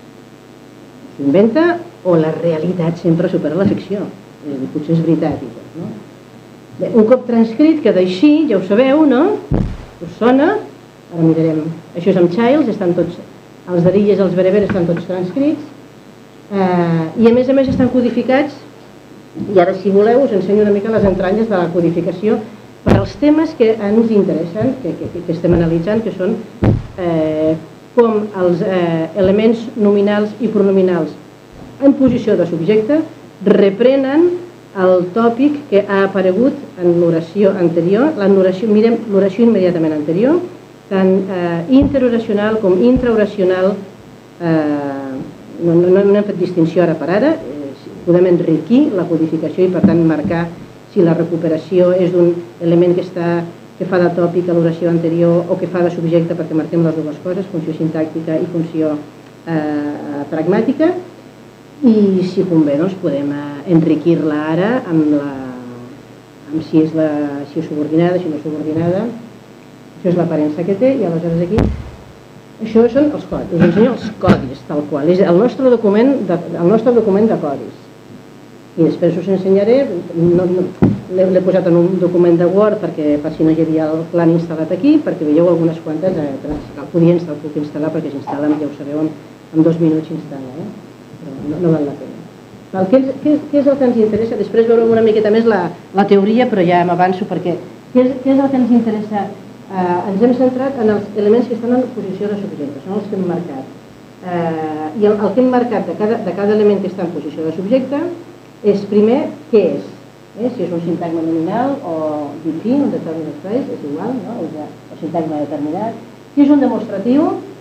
S'inventa o la realitat sempre supera la ficció, eh, potser és veritat i tot, no? Bé, un cop transcrit queda així, ja ho sabeu, no? Us sona? Ara mirarem, això és amb Childs, estan tots, els d'Arilles i els bereberes estan tots transcrits, Uh, i a més a més estan codificats, i ara si voleu us ensenyo una mica les entranyes de la codificació per als temes que ens interessen, que, que, que estem analitzant, que són eh, com els eh, elements nominals i pronominals en posició de subjecte reprenen el tòpic que ha aparegut en l'oració anterior, mirem l'oració immediatament anterior, tant eh, interoracional com intraoracional. eh, No, no, no hem fet distinció ara per ara, eh, podem enriquir la codificació i per tant marcar si la recuperació és d'un element que, està, que fa de tòpic a l'oració anterior o que fa de subjecte, perquè marquem les dues coses, funció sintàctica i funció eh, pragmàtica, i si convé doncs, podem eh, enriquir-la ara amb, la, amb si, és la, si és subordinada, si no és subordinada. Això és l'aparença que té i aleshores aquí això són els codis, us ensenyo els codis tal qual, és el nostre document de, el nostre document de codis i després us ensenyaré, no, no, l'he posat en un document de Word perquè per si no hi havia el plan instal·lat aquí, perquè veieu algunes quantes, eh, el podia instal·lar, puc instal·lar perquè s'instal·la, ja ho sabeu, en, en dos minuts s'instal·la, eh? Però no, no val la pena. El, què, què, què és el que ens interessa? Després veurem una miqueta més la, la teoria, però ja m'avanço perquè què és, què és el que ens interessa? Eh, ens hem centrat en els elements que estan en posició de subjecte, són els que hem marcat. Eh, I el, el que hem marcat de cada, de cada element que està en posició de subjecte és primer què és, eh? Si és un sintagma nominal o definit, un determinate phrase, és igual, no? O, ja, o sintagma determinat. Si és un demostratiu,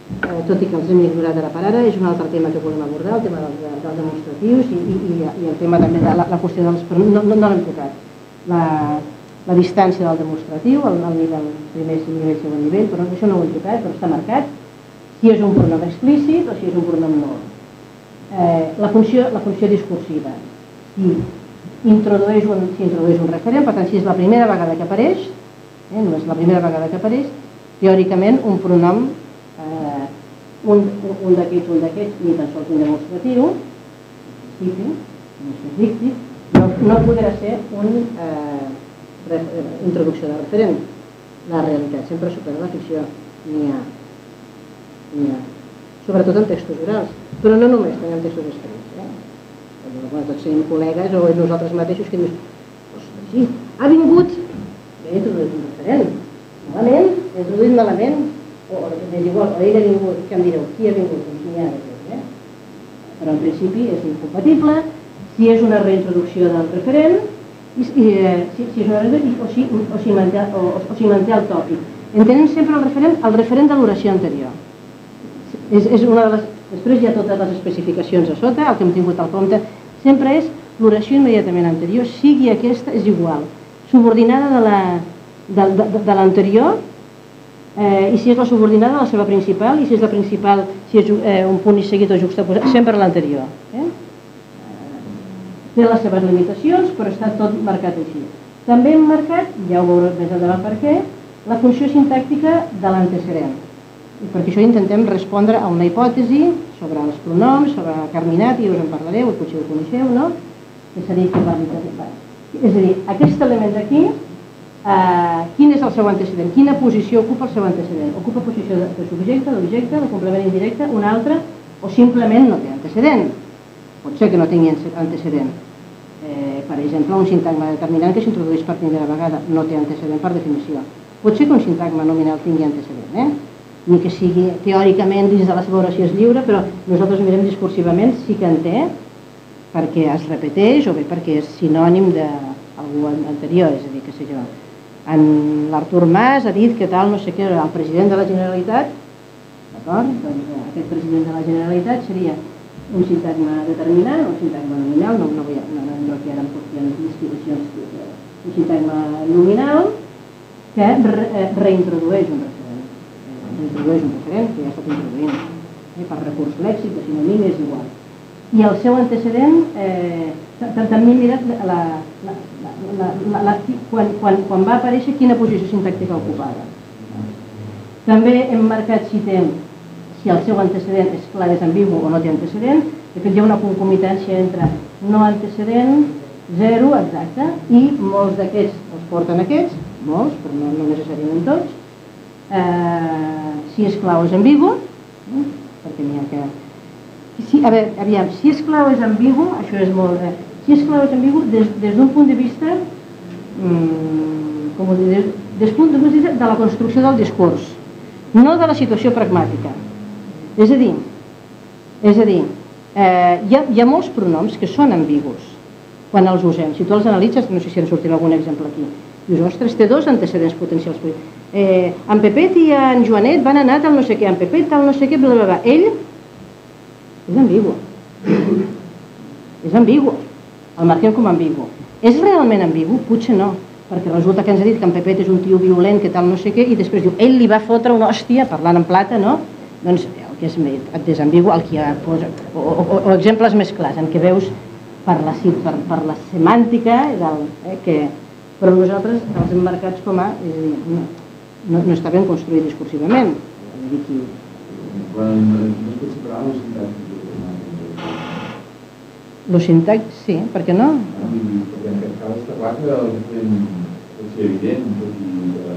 tot i que els hem ignorat ara per ara. És un altre tema que volem abordar, el tema dels, dels demostratius i, i, i el tema també de la, la qüestió dels... Però no, no, no l'hem tocat. La, la distància del demostratiu, el, el nivell primer nivell, segon nivell, però això no ho hem tocat, però està marcat si és un pronom explícit o si és un pronom nul. Eh, la, funció, la funció discursiva. Si introdueix un, si introdueix un referent, per tant, si és la primera vegada que apareix, eh, només la primera vegada que apareix, teòricament un pronom, eh, un, un d'aquests, un d'aquests, ni tan sols un demostratiu, díctic, no, no podrà ser una eh, introducció de referent. La realitat sempre supera la ficció, n'hi ha, n'hi ha, sobretot en textos orals, però no només en textos escrits. Eh? Quan tots tenim col·legues o nosaltres mateixos que dius, ostres, sí, ha vingut, he introduït un referent, malament, he introduït malament, o és igual, o ell ha vingut, què em direu, qui ha vingut? Doncs n'hi ha d'aquest, eh? Però en principi és incompatible, si és una reintroducció del referent, i, i, si, si és una reintroducció, o si, o si, manté, o, o si manté el tòpic. Entenen sempre el referent, el referent de l'oració anterior. És, és una de les, després hi ha totes les especificacions a sota, el que hem tingut al compte, sempre és l'oració immediatament anterior, sigui aquesta, és igual, subordinada de la, de, de, de l'anterior, eh, i si és la subordinada de la seva principal, i si és la principal, si és eh, un punt i seguit o juxtaposat, sempre l'anterior. Eh? Té les seves limitacions, però està tot marcat així. També hem marcat, ja ho veurem més endavant per què, la funció sintàctica de l'antecedent. I perquè això intentem respondre a una hipòtesi sobre els pronoms, sobre Carminati, us en parlareu, potser ho coneixeu, no? Que seria que és a dir, aquest element d'aquí, eh, quin és el seu antecedent? Quina posició ocupa el seu antecedent? Ocupa posició de, de subjecte, d'objecte, de complement indirecte, una altra, o simplement no té antecedent? Pot ser que no tingui antecedent. Eh, per exemple, un sintagma determinant que s'introdueix per primera vegada no té antecedent per definició. Pot ser que un sintagma nominal tingui antecedent, eh? Ni que sigui teòricament dins de la seva oració és lliure, però nosaltres mirem discursivament sí que en té, perquè es repeteix o bé perquè és sinònim d'algú anterior, és a dir, què sé jo. L'Artur Mas ha dit que tal, no sé què, el president de la Generalitat, d'acord? Doncs aquest president de la Generalitat seria un sintagma determinant, un sintagma nominal, no, no vull no, no entro aquí ara en qüestions d'institucions, un sintagma nominal que re, reintrodueix un referent. Introdueix un referent que ja ha estat introduint, eh, per recurs lèxic, de sinonim, és igual. I el seu antecedent, eh, també hem mirat la, la, la, la, la, la, quan, quan, quan va aparèixer quina posició sintàctica ocupava. També hem marcat si, té, si el seu antecedent és clar, és ambigu o no té antecedent. De fet, hi ha una concomitància entre no antecedent, zero, exacte, i molts d'aquests els porten aquests, molts, però no, no necessàriament tots. Eh, si és clar o és ambigu, eh, perquè n'hi ha que... Si, a veure, aviam, si és clar o és ambigu, això és molt... Eh, si és clar o és ambigu, des, des d'un punt de vista, mm, com ho dir, des, des punt de vista de la construcció del discurs, no de la situació pragmàtica. És a dir, és a dir, eh, hi, ha, hi ha molts pronoms que són ambigus quan els usem. Si tu els analitzes, no sé si en sortirà algun exemple aquí, dius, ostres, té dos antecedents potencials. Eh, en Pepet i en Joanet van anar tal no sé què, en Pepet tal no sé què, bla, bla, bla. Ell és ambigu. És ambigu. El marquem com ambigu. És realment ambigu? Potser no, perquè resulta que ens ha dit que en Pepet és un tio violent, que tal no sé què, i després diu, ell li va fotre una hòstia, parlant en plata, no? Doncs el que és desambigu, el que ja posa, o, o, o exemples més clars, en què veus per la, per, per la semàntica del, eh, que... Però nosaltres els hem marcats com a... És a dir, no, no, no està ben construït discursivament. Quan no es pot separar el sintàctic? El sintàctic, sí, per què no? Perquè en aquest cas està clar que el referent pot ser evident, tot i que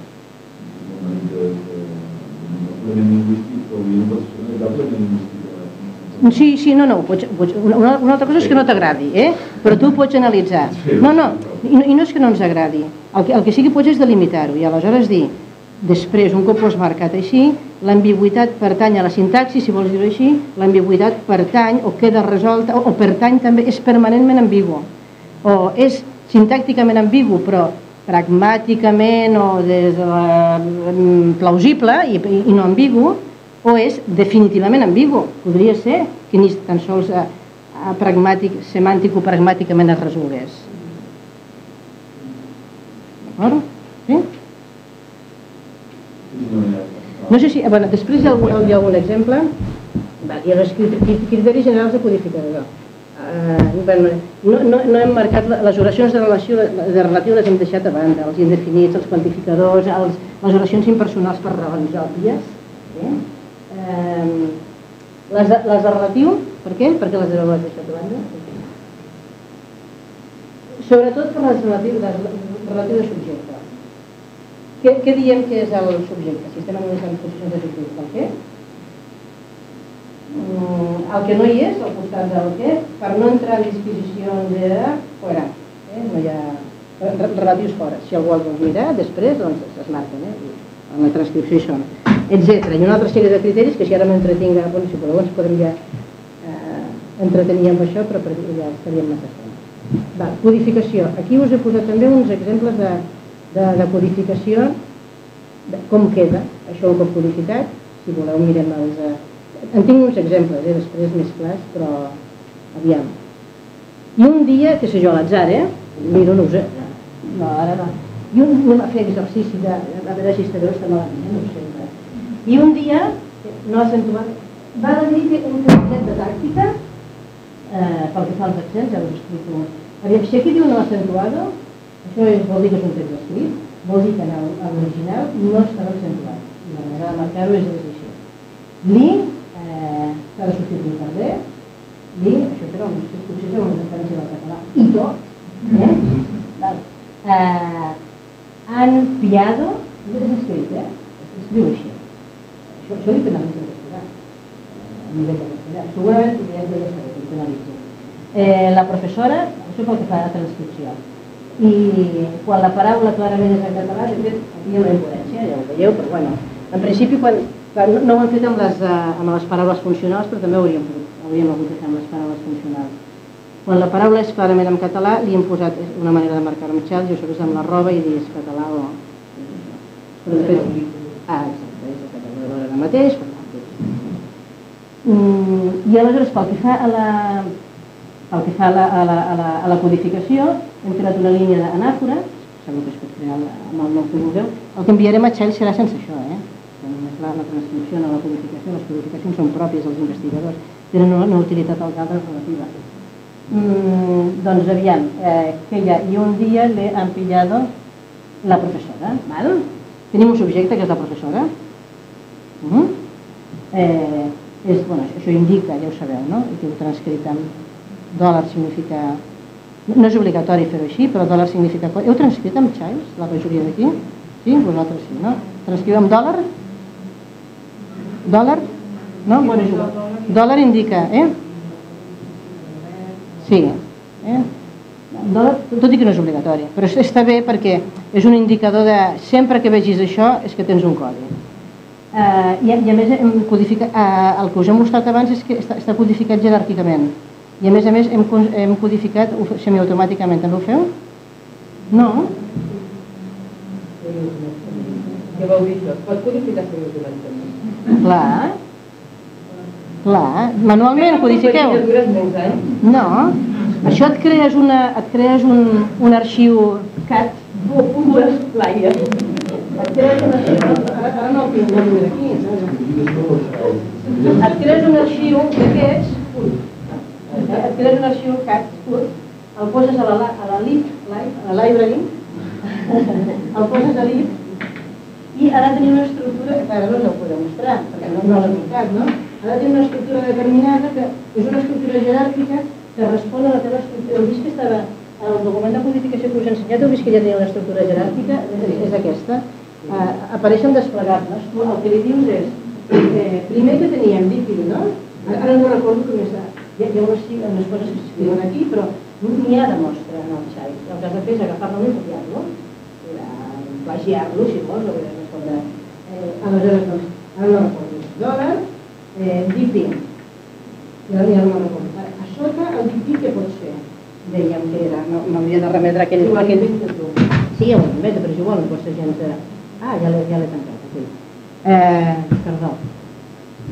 un element lingüístic o no pot ser un element lingüístic. Sí, sí, no, no, pots, pots, una, una altra cosa és que no t'agradi, eh? Però tu ho pots analitzar. No, no, i, i no és que no ens agradi, el que, el que sí que pots és delimitar-ho i aleshores dir, després, un cop ho has marcat així, l'ambigüitat pertany a la sintaxi, si vols dir-ho així, l'ambigüitat pertany o queda resolta, o, o pertany també, és permanentment ambigu, o és sintàcticament ambigu, però pragmàticament o des de la, plausible i, i no ambigu, o és definitivament ambigu. Podria ser que ni tan sols semàntic-pragmàticament es resolgués. D'acord? Sí? No sé si... Després hi ha algun exemple. Hi ha els criteris generals de codificador. No hem marcat les oracions de relatiu, les hem deixat a banda, els indefinits, els quantificadors, les oracions impersonals per raons òbvies. Les de relatiu, per què? Per què les heu deixat a banda? Sobretot per les relatiu de subjecte. Què diem que és el subjecte? Si estem analitzant posicions de subjecte, el què? El que no hi és, al costat del què, per no entrar en disquisició de fora. No hi ha relatius fora. Si algú el vol mirar, després es marquen. En la transcripció hi són. Etcètera. I una altra sèrie de criteris que si ara m'entretinga, si voleu ens podem ja entretenir amb això, però ja estaríem massa estona. Codificació. Aquí us he posat també uns exemples de codificació, com queda això un cop codificat. Si voleu mirem els... En tinc uns exemples, després més clars, però aviam. I un dia, que sé jo, a l'atzar, eh? Miro, no ho sé. No, ara no. I un dia va fer exercici de... A veure si està bé o està malament, no ho sé. I un dia, no acentuat, va dir que un concepte de tàctica, pel que fa als accents, ja us explico. Si aquí diu no acentuado, això vol dir que és un text escrit, vol dir que en l'original no estava accentuat. I la manera de marcar-ho és així. Li s'ha de substituir per bé, li, això serà una substitució, una referència del català, i tot, han pillado, no és escrit, eh? Es diu així. Això li penalitza el castellà, a nivell de castellà. Segurament ja és de l'estat, li penalitza. La professora, això pel que fa a la transcripció, i quan la paraula clarament és en català, de fet, aquí hi ha una incoherència, ja ho veieu, però bueno, en principi quan... No ho hem fet amb les paraules funcionals, però també ho hauríem hagut de fer amb les paraules funcionals. Quan la paraula és clarament en català, li hem posat una manera de marcar amb xals, jo això és amb la roba i dir és català o... Ah, exacte, és el català ara mateix. I aleshores, pel que fa a la... Pel que fa a la codificació, hem creat una línia d'anàfora, segur que es pot crear amb el nou que vulgueu. El que enviarem a xals serà sense això, eh? Només la transcripció, no la codificació. Les codificacions són pròpies dels investigadors, tenen una utilitat alcalde relativa. Doncs aviam, què hi ha? I un dia le han pillado la professora. Tenim un subjecte que és la professora. Això indica, ja ho sabeu, no? Que ho transcrit amb dòlar significa... No és obligatori fer-ho així, però dòlar significa... Heu transcrit amb xais, la majoria d'aquí? Sí? Vosaltres sí, no? Transcriu amb dòlar? Dòlar? No? Dòlar indica, eh? Sí. Tot i que no és obligatori, però està bé perquè és un indicador de sempre que vegis això és que tens un codi. I a més, el que us he mostrat abans és que està codificat jeràrquicament. I a més a més hem codificat semiautomàticament. També ho feu? No? Què vol dir això? Pot codificar semiautomàticament? Clar. Clar. Manualment codifiqueu? No. Això et crees un arxiu cat. Laia. Et crees un arxiu... Ara no el tinc aquí. Et crees un arxiu d'aquests. Et crees un arxiu cat. El poses a la lib, a la library. El poses a lib. I ara tenim una estructura, que ara no us ho podeu mostrar, perquè no l'he tocat, no? Ara tenim una estructura determinada que és una estructura jeràrquica que respon a la teva estructura. Heu vist que estava en el document de codificació que us he ensenyat, heu vist que ja tenia una estructura jeràrquica? És aquesta. Apareixen desplegables. Tu el que li dius és, primer que teníem difil, no? Ara no recordo que més... Hi ha unes coses que s'escriuen aquí, però n'hi ha de mostra en el xai. El que has de fer és agafar-lo i copiar-lo. Plagiar-lo, si vols, o bé. Aleshores, doncs, ara no recordo. Dòlar, dipi. I ara ja no me'n recordo. A sota, el dipi què pots fer? Dèiem que era, m'hauria de remetre aquell... Sí, ja ho remetre, però és igual, no pots ser gens de... Ah, ja l'he tancat, aquí. Perdó.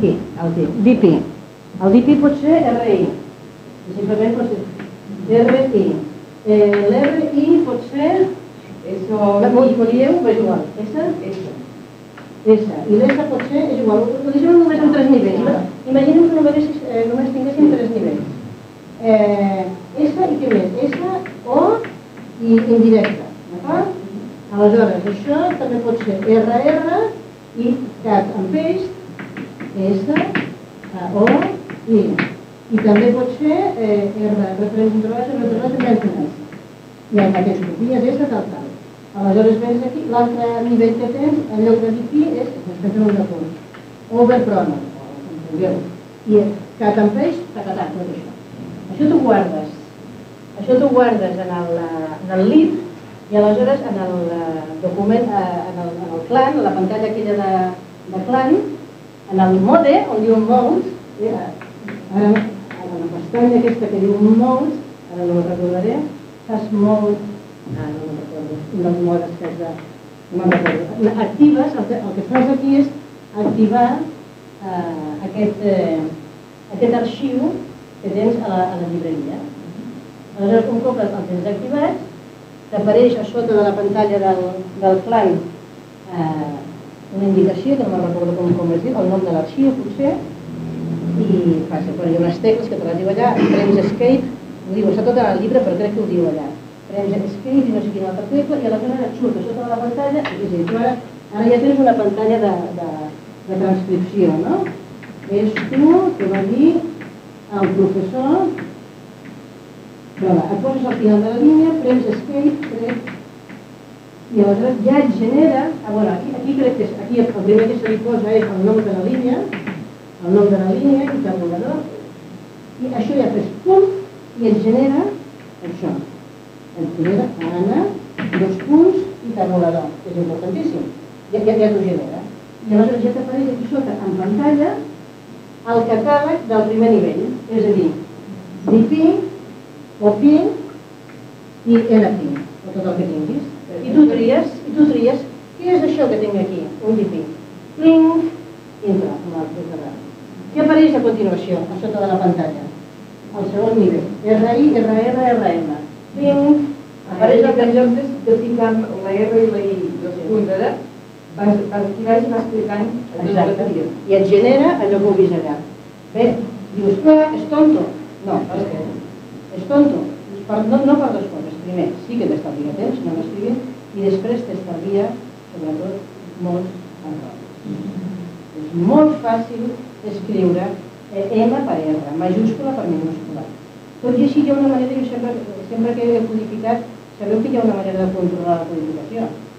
aquí, el D P. El D P pot ser R I, simplement pot ser R I. L'R I pot ser, m'ho dieu, és igual, S? S. S. I l'S pot ser, és igual, ho deixem només en tres nivells. Imaginem que només tinguéssim tres nivells. S i què més? S, O i indirecte, d'acord? Aleshores, això també pot ser R R i cat and paste, S, O, I. I també pot ser R, referents introduïts, referents mencionats. I el mateix copies, S, tal, tal. Aleshores, vens aquí, l'altre nivell que tens, en lloc de D P, és, després en un punt, overpronoun, entengueu. I cat and paste, tacatat, tot això. Això t'ho guardes. Això t'ho guardes en el lib i aleshores en el document, en el clan, a la pantalla aquella de clan, en el mode, on diu modes, ara en la pestanya aquesta que diu modes, ara no me'n recordaré, fas mode, ah, no me'n recordo, un dels modes que has de... no me'n recordo. Actives, el que fas aquí és activar aquest arxiu que tens a la llibreria. Aleshores, un cop el tens activat, t'apareix a sota de la pantalla del clan una indicació, que no me'n recordo com es diu, el nom de l'arxiu potser, i fas, hi ha unes tecles que te les diu allà, prems escape, ho diu, està tot en el llibre, però crec que ho diu allà. Prems escape i no sé quina altra tecla, i aleshores et surt a sota de la pantalla, i ara ja tens una pantalla de transcripció, no? És tu, que va dir el professor, et poses al final de la línia, prems escape, i aleshores ja et genera, aquí crec que el primer que se li posa és el nom de la línia, el nom de la línia i tabulador, i això ja fes punt i et genera això, et genera Anna, dos punts i tabulador, que és importantíssim, ja t'ho genera. I aleshores ja t'apareix aquí sota en pantalla el catàleg del primer nivell, és a dir, D P, O P i N P, o tot el que tinguis. I tu tries, i tu tries, què és això que tinc aquí? Un D P. Pling, entra, un altre catàleg. Què apareix a continuació, a sota de la pantalla? El segon nivell. R I, R R, R M. Pling, apareix en lloc de ficar la R i la I, dos punts, ara, vas activar i vas clicant en la bateria. I et genera allò que ho vist allà. Bé, dius, és tonto. No, és tonto. No per dues coses. Primer, sí que t'estalvia temps, no m'escrivint, i després t'estalvia, sobretot, molts errors. És molt fàcil escriure M per R, majúscula per minúscula. Tot i així hi ha una manera, jo sempre que he codificat, sabeu que hi ha una manera de controlar la codificació.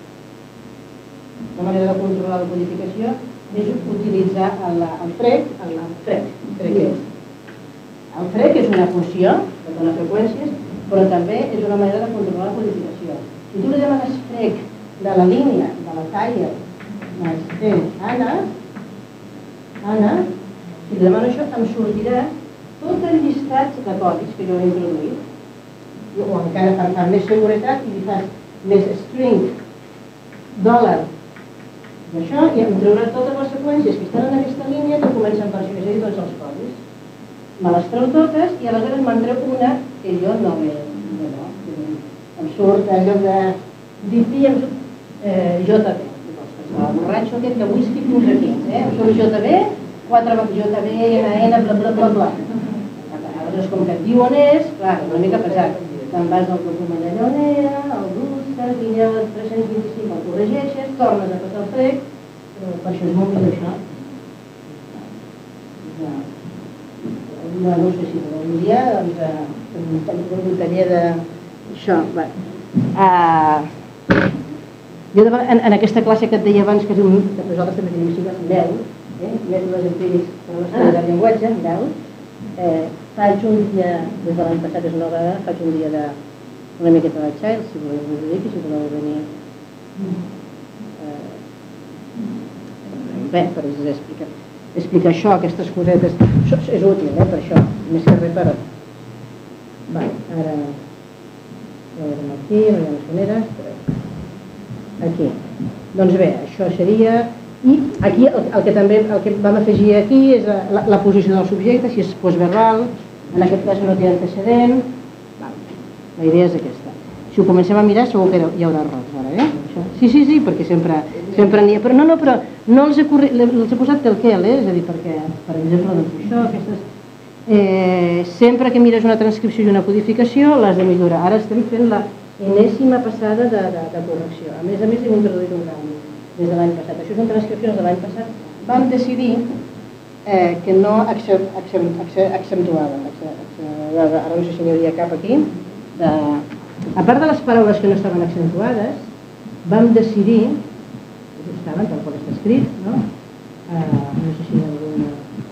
La manera de controlar la codificació és utilitzar el frec, el frec, crec que és. El frec és una funció que dona freqüències, però també és una manera de controlar la codificació. Si tu li demanes frec de la línia, de la talla, Anna, Anna, si li demano això, em sortirà tot el llistat de codis que jo he introduït, o encara per més seguretat, i li fas més string, dòlar, d'això, i em traurà totes les seqüències que estan en aquesta línia que comencen per això, és a dir, tots els codis. Me les treu totes i aleshores me'n treu una que jo no m'he... Em surt, en lloc de D P, em surt J B. El borratxo aquest de whisky fins aquí. Em surt J B, quatre J B, N, bla, bla, bla, bla. Aleshores, com que et diu on és, clar, és una mica pesat. Te'n vas al document allà on era, el busques, línia tres-cents vint-i-cinc, el corregeixes, tornes a passar el frec, per això és molt millor això. No sé si un dia, doncs, un taller d'això. En aquesta classe que et deia abans, que nosaltres també tenim sigles, deu, mètodes empírics per a l'estudi del llenguatge, deu, faig un dia, des de l'any passat és una vegada, faig un dia una miqueta de child, si voleu venir, si voleu venir. Bé, per explicar. explicar això, aquestes cosetes, és útil per això, més que res per... Ara, no veurem aquí, no hi ha les maneres, però aquí. Doncs bé, això seria I aquí el que també el que vam afegir aquí és la, la posició del subjecte, si és postverbal, en aquest cas no té antecedent. La idea és aquesta. Si ho comencem a mirar segur que hi haurà errors ara, eh? Sí, sí, sí, perquè sempre sempre n'hi ha. Però no, no, però no els he, els he posat tel qual, eh? És a dir, perquè, per exemple, doncs això, aquestes... Eh, sempre que mires una transcripció i una codificació l'has de millorar. Ara estem fent la enèsima passada de, de, de correcció. A més a més hem introduït un canvi des de l'any passat. Això són transcripcions de l'any passat. Vam decidir eh, que no accent, accent, accentuaven. Ara no sé si n'hi hauria cap aquí. De, a part de les paraules que no estaven accentuades, vam decidir, estaven tal com està escrit, no? Eh, no sé si hi ha alguna...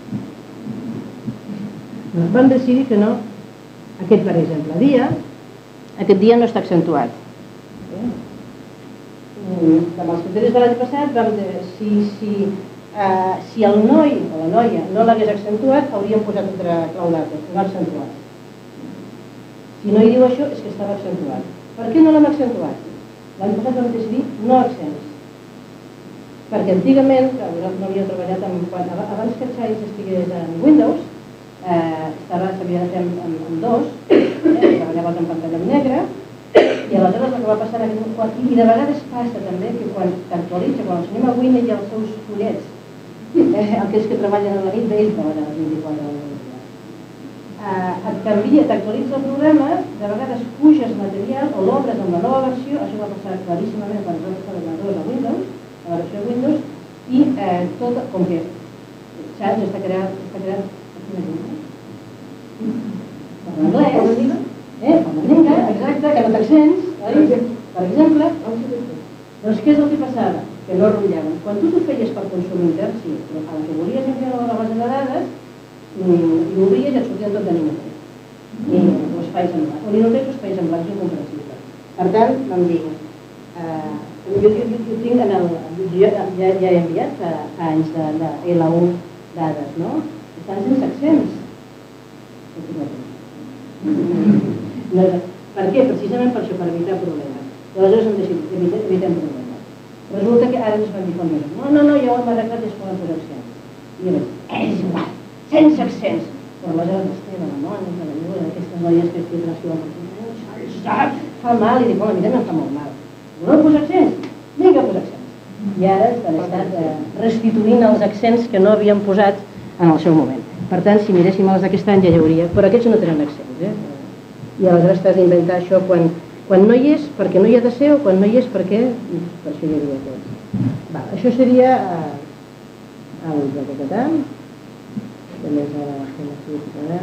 No, vam decidir que no, aquest per exemple, dia, aquest dia no està accentuat. Eh? Amb els criteris de l'any passat vam dir, si, si, eh, si el noi o la noia no l'hagués accentuat, hauríem posat altra clau d'altre, no accentuat. Si no hi diu això, és que estava accentuat. Per què no l'hem accentuat? L'any passat vam decidir no accents. Perquè antigament, que nosaltres no havíem treballat amb, quan, abans que Chais estigués en Windows, eh, s'havia de fer amb, amb, amb dos, eh, treballaves en pantalla en negre, i aleshores el que va passar en aquest quan, i de vegades passa també que quan t'actualitza, quan el senyor Windows i els seus fullets, eh, aquells que treballen a la nit, ells treballen a les vint-i-quatre hores. Et canvia, t'actualitza el programa, de vegades puges material o l'obres amb la nova versió, això va passar claríssimament quan nosaltres estàvem a dos a Windows, a la versió de Windows, i eh, tot, com que Charles està creat, està creat per l'anglès, eh, per la llengua, exacte, que no t'accents, per exemple, doncs què és el que passava? Que no rotllaven. Quan tu t'ho feies per consum intern, sí, però a la que volies enviar a la base de dades, i obries i et sortien tot de ninotex. I espais en blanc. O ninotex o espais en blanc, és incomprensible. Per tant, vam dir, eh, jo, jo, jo, jo tinc en el... Jo ja, ja he enviat fa, fa anys de, de L u dades, no? Estan sense accents. No, per què? Precisament per això, per evitar problemes. Aleshores hem decidit, evitem, evitem problemes. Resulta que ara ens van dir com més. No, no, no, ja ho hem arreglat i es poden posar accents. I jo vaig dir, és igual. Sense accents, però aleshores l'Esteve, la Mònica, la Lluna, aquestes noies que escriuen l'escriuen per aquí, fa mal, i dic, home, a mi també em fa molt mal. Voleu posar accents? Vinga, posar accents. I ara estan estat restituint els accents que no havíem posat en el seu moment. Per tant, si miréssim els d'aquest any ja hi hauria, però aquests no tenen accents, eh? I aleshores t'has d'inventar això quan, quan no hi és, perquè no hi ha de ser, o quan no hi és, perquè per això hi hauria aquest. Va, això seria eh, el de Català. També és ara fem aquí,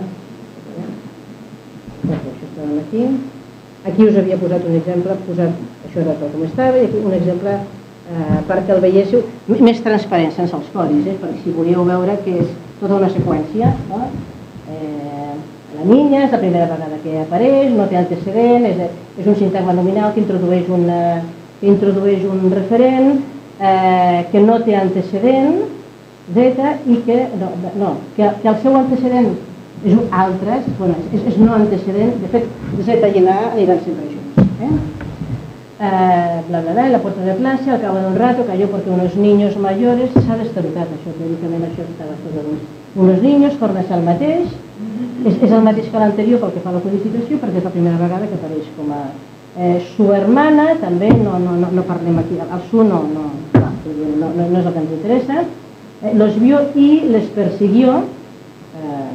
això estava aquí. Aquí us havia posat un exemple, posat, això era tal com estava, i aquí un exemple eh, perquè el veiéssiu més transparent, sense els codis, eh, perquè si volíeu veure que és tota una seqüència. No? Eh, la niña és la primera vegada que apareix, no té antecedent, és, és un sintagma nominal que introdueix, una, que introdueix un referent, eh, que no té antecedent, zeta, i que, no, no, que, que el seu antecedent és un altres, bueno, és, és no antecedent, de fet, zeta i na aniran sempre junts. Eh? Eh, bla, bla, bla, la puerta de clase, al cabo de un rato cayó porque unos niños mayores, s'ha destarotat això, teòricament això estava tot unos niños, torna a ser el mateix, és, és el mateix que l'anterior pel que fa a la codificació, perquè és la primera vegada que apareix com a eh, su hermana, també, no, no, no, no parlem aquí, el su no, no, no, no, no és el que ens interessa. Los vio y les persiguió, eh,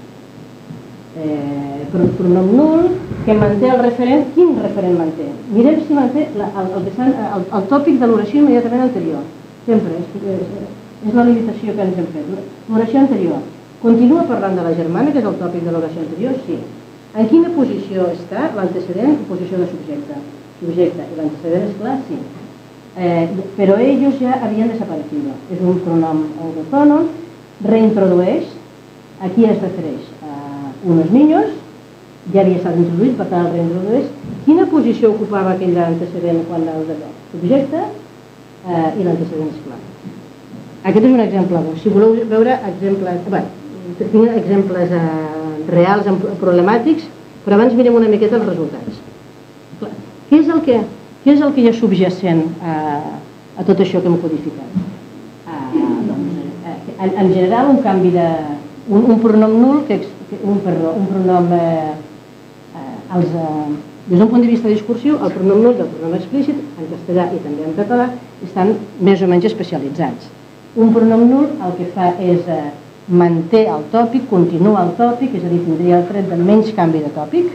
eh, pronom nul, que manté el referent. Quin referent manté? Mirem si manté la, el, el, el, el tòpic de l'oració immediatament anterior. Sempre, és, és, és la limitació que ens hem fet. L'oració anterior. Continua parlant de la germana, que és el tòpic de l'oració anterior? Sí. En quina posició està l'antecedent? En posició de subjecte. Subjecte. I l'antecedent, és clar, sí. Eh, pero ellos ya habían desaparecido. És un pronom autònom, reintrodueix, aquí es refereix a unos niños, ja havia estat introduït, per tant el reintrodueix. Quina posició ocupava aquell antecedent quan el subjecte eh, i l'antecedent és clar. Aquest és un exemple. Si voleu veure exemples, bé, tinc exemples eh, reals, problemàtics, però abans mirem una miqueta els resultats. Clar. Què és el que... Què és el que hi ha subjacent a, a tot això que hem codificat? en general, un canvi de... un pronom nul, un pronom... Des d'un punt de vista discursiu, el pronom nul i el pronom explícit, en castellà i també en català, estan més o menys especialitzats. Un pronom nul el que fa és manté el tòpic, continua el tòpic, és a dir, tindria el tret de menys canvi de tòpic.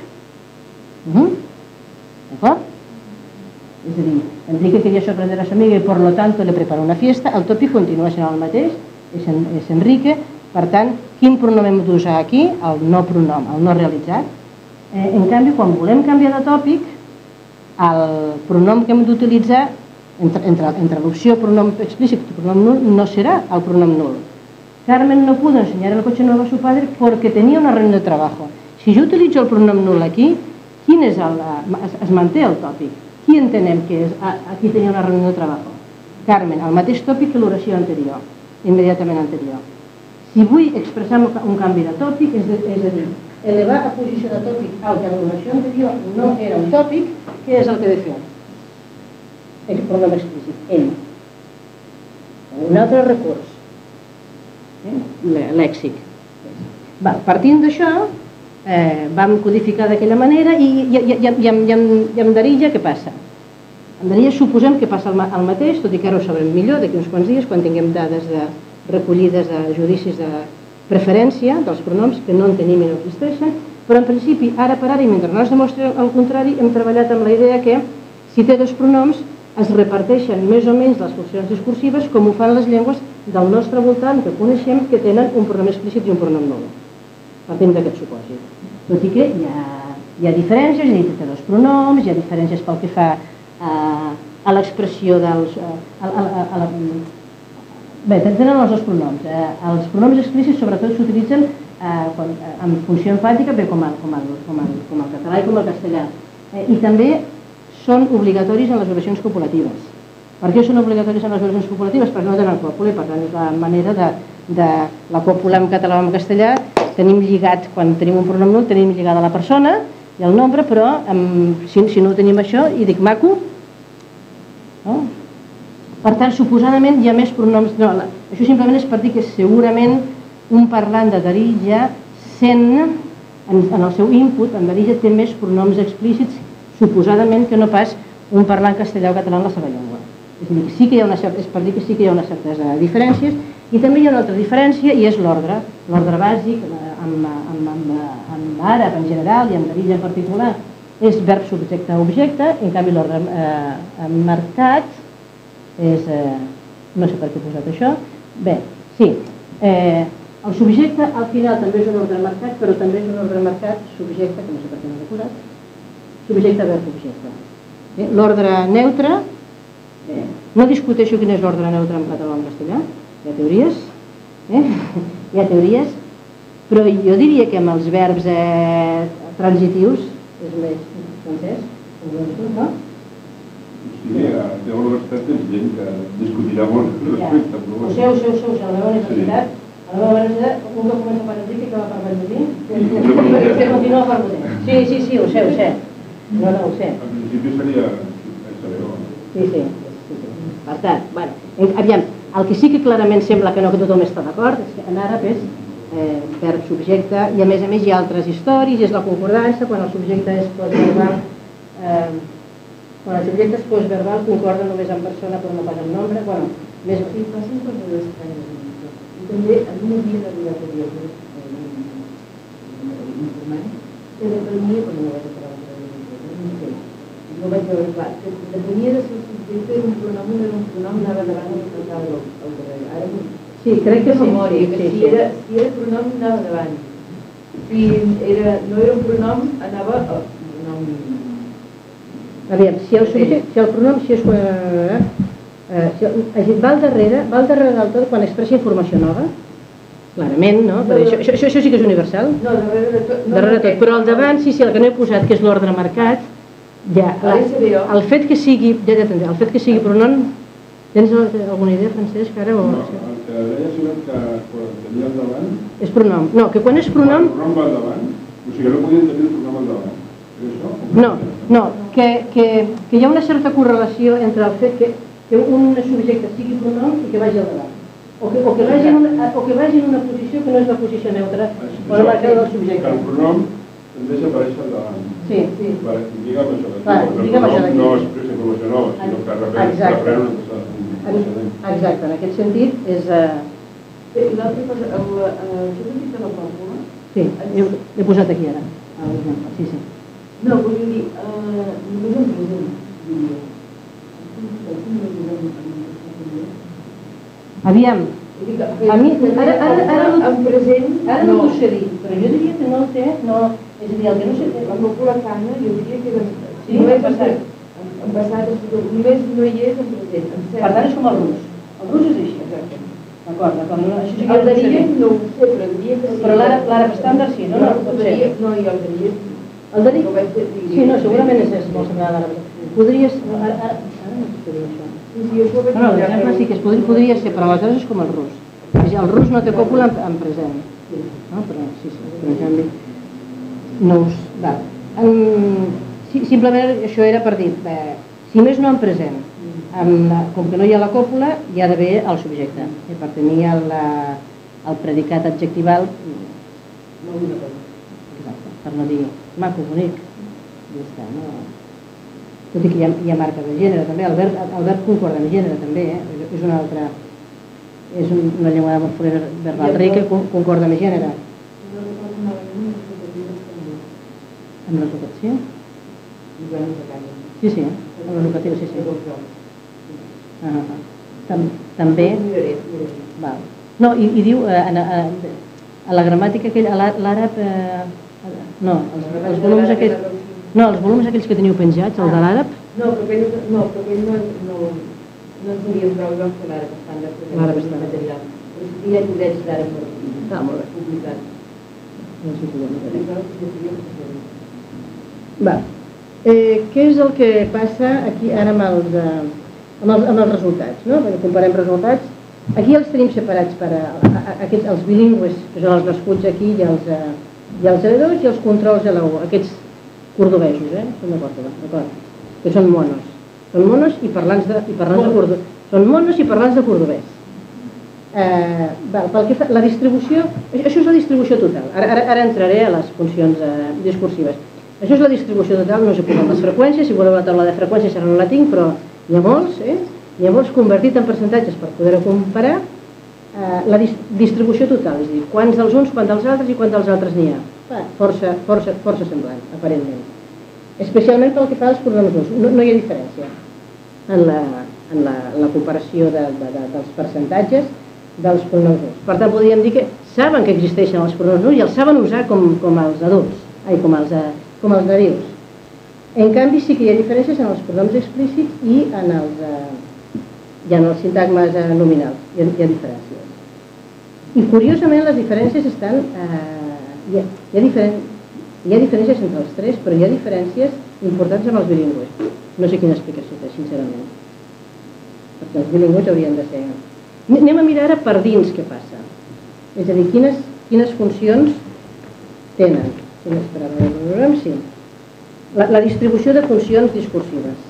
D'acord? És a dir, Enrique quería sorprender a su amiga y por lo tanto le preparó una fiesta, el tòpic continua sent el mateix, és Enrique. Per tant, quin pronom hem d'usar aquí? El no pronom, el no realitzat. En canvi, quan volem canviar de tòpic, el pronom que hem d'utilitzar entre l'opció pronom explícit i pronom nul no serà el pronom nul. Carmen no pudo enseñar el coche nuevo a su padre porque tenía una reunión de trabajo. Si jo utilitzo el pronom nul aquí, quin és el... es manté el tòpic. Qui entenem que és aquí tenia una reunió de treball? Carmen, el mateix tòpic que l'oració anterior, immediatament anterior. Si vull expressar un canvi de tòpic, és a dir, elevar a posició de tòpic al que l'oració anterior no era un tòpic, què és el que he de fer? El pronom explícit, ell. Un altre recurs, lèxic. Partint d'això, vam codificar d'aquella manera i amb Darija què passa? Amb Darija suposem que passa el mateix, tot i que ara ho sabrem millor d'aquí uns quants dies, quan tinguem dades recollides de judicis de preferència dels pronoms, que no en tenim i no existeixen, però en principi, ara per ara, i mentre no es demostri el contrari, hem treballat amb la idea que si té dos pronoms es reparteixen més o menys les funcions discursives com ho fan les llengües del nostre voltant que coneixem que tenen un pronom explícit i un pronom nul. Partim d'aquest supòsit. Tot i que hi ha diferències, hi ha dos pronoms, hi ha diferències pel que fa a l'expressió dels... Bé, tenen els dos pronoms. Els pronoms explícits sobretot s'utilitzen en funció enfàtica, bé com el català i com el castellà. I també són obligatoris en les oracions copulatives. Per què són obligatoris en les oracions copulatives? Perquè no tenen còpula i per tant és la manera de la còpula en català o en castellà. Tenim lligat, quan tenim un pronom nul, tenim lligada la persona i el nombre, però si no tenim això i dic maco, per tant, suposadament hi ha més pronoms... Això simplement és per dir que segurament un parlant de Darija sent, en el seu input, en Darija té més pronoms explícits suposadament que no pas un parlant castellà o català en la seva llengua. És per dir que sí que hi ha unes certes diferències. I també hi ha una altra diferència i és l'ordre. L'ordre bàsic, amb àrab en general i amb Darija en particular, és verb subjecte-objecte, en canvi l'ordre marcat és... no sé per què he posat això. Bé, sí, el subjecte al final també és un ordre marcat, però també és un ordre marcat subjecte, que no sé per què no l'he posat, subjecte-verb-objecte. L'ordre neutre, no discuteixo quin és l'ordre neutre en català o en castellà, hi ha teories, hi ha teories, però jo diria que amb els verbs transitius és més francès, no? Sí, a la teva universitat tens gent que discutirà molt respecte. Ho sé, ho sé, ho sé, a la meva universitat, a la meva universitat, un que comença per Enrique que va per Benjamí, que continua per Bonet. Sí, sí, sí, ho sé, ho sé. No, no, ho sé. En principi seria... Sí, sí. Per tant, bueno, aviam, el que sí que clarament sembla que no que tothom està d'acord és que en àrab és verb subjecte i a més a més hi ha altres històries, és la concordança, quan el subjecte és postverbal, quan el subjecte és postverbal concorda només en persona però no pas en nombre, bueno, més... Sí, passen coses estranyes. I també a mi m'havia d'arribar a dir informant que depenia, quan no vaig acabar no sé, no vaig veure clar, que depenia de si el subjecte era un pronom o no era un pronom, anava davant i portava el darrere. Ara sí, crec que sí. Memòria, que si era pronom anava davant. Si no era un pronom, anava el pronom... Aviam, si el pronom va al darrere, va al darrere del tot quan expressa informació nova, clarament, no? Això sí que és universal. No, darrere tot. Darrere tot, però al davant, sí, sí, el que no he posat, que és l'ordre marcat, ja, el fet que sigui, ja t'entendré, el fet que sigui pronom, tens alguna idea, Francesc, ara? No, el que deia és que quan tenia al davant... És pronom, no, que quan és pronom... El pronom va al davant, o sigui que no podien tenir el pronom al davant. No, no, que hi ha una certa correlació entre el fet que un subjecte sigui pronom i que vagi al davant. O que, o, que vagi en una, o que vagi en una posició que no és la posició neutra o la marcada del subjecte. El pronom tendeix a aparèixer al davant. Sí, sí. Digue'm això d'aquí, Clar, perquè el digue'm això pronom d'aquí. no expressa informació nova, sinó que reprèn Exacte. reprèn una cosa precedent. Exacte, en aquest sentit és... eh, I l'altra cosa, el, el, això que dic de la còpula... Sí, he, he posat aquí ara. a l'exemple, sí, sí. No, vull dir, eh, només en present, diria. Aviam, a mi, ara, ara, ara, no, en present, ara no t'ho sé dir, però jo diria que no el té, no, és a dir, el que no sé... la còpula cana, jo diria que era... Sí, en passat. En passat, només no hi és en present. Per tant, és com el rus. El rus és així. Exacte. D'acord, d'acord. No, això sí que El no ho sé daria dir. no ho sé, però diria que sí. Però l'àrab estàndard sí, no? No, pot ser. No, i el daria sí. El daria? Sí, no, segurament és, és molt semblant a l'àrab. Podries... Ara, ara, ara no t'ho dir això. Sí, sí, això ho vaig No, no, mirar, l'exemple però- sí que es podria, podria ser, però aleshores és com el rus. El rus no té còpula en, en present. No? Però, sí, sí, però en canvi... No us... Val. En, sí, simplement això era per dir, eh, si més no en present, en, com que no hi ha la còpula, hi ha d'haver el subjecte. I per tenir el, el predicat adjectival, No vull una cosa. exacte, per no dir maco, bonic, ja està, no? Tot i que hi ha, hi ha marca de gènere també, el verb, el verb concorda amb gènere també, eh? És una altra... És un, una llengua de morfologia verbal rica que concorda amb gènere. No recordo malament, no sé què dir també. Amb l'educació? I bueno, de casa. Sí, sí, amb l'educatiu, sí, sí. Però jo. Ah, ah. Tam, també... Ho miraré, ho miraré. Val. No, i, i diu, eh, a, a, a la gramàtica aquella, a l'àrab... Eh, no, els, els volums aquells... No, els volums aquells que teniu penjats, els de l'àrab... No, però aquell no, però aquell no, no, no ens havia prou lloc que l'àrab estàndard, perquè L'àrab no tenia estàndard. material. Però sí que hi ha llibrets d'àrab per Ah, molt bé. publicat. No sé si ho I miraré. clar, sí, sí, sí, sí. Va. Eh, què és el que passa aquí ara amb els, eh, amb els, amb els resultats? No? Perquè comparem resultats. Aquí els tenim separats per a, a, a, aquests, els bilingües, que són els nascuts aquí, i els, eh, i els heredors, i els controls de la U, aquests cordovesos, eh? Són de Còrdova, d'acord? Que són monos. Són monos i parlants de, i parlants de cordovès. Són monos i parlants de cordovès. Eh, val, pel que fa, la distribució, això és la distribució total. Ara, ara, ara entraré a les funcions eh, discursives. Això és la distribució total, no us he posat les freqüències, si voleu la taula de freqüències ara no la tinc, però hi ha molts, eh? Hi ha molts convertit en percentatges per poder comparar eh, la dis distribució total, és a dir, quants dels uns, quants dels altres i quants dels altres n'hi ha. Va, força, força, força semblant, aparentment. Especialment pel que fa als pronoms d'ús, no, no hi ha diferència en la, en la, en la comparació de, de, de, dels percentatges dels pronoms d'ús. Per tant, podríem dir que saben que existeixen els pronoms d'ús i els saben usar com, com els adults, ai, com els, com els nadius. En canvi, sí que hi ha diferències en els pronoms explícits i en els, eh, i en els sintagmes eh, nominals. Hi ha, hi ha diferències. I curiosament les diferències estan... Eh, hi, ha, hi, ha diferent, hi ha diferències entre els tres, però hi ha diferències importants amb els bilingües. No sé quina explicació té, sincerament. Perquè els bilingües haurien de ser... Anem a mirar ara per dins què passa. És a dir, quines, quines funcions tenen. Sí. La, la distribució de funcions discursives.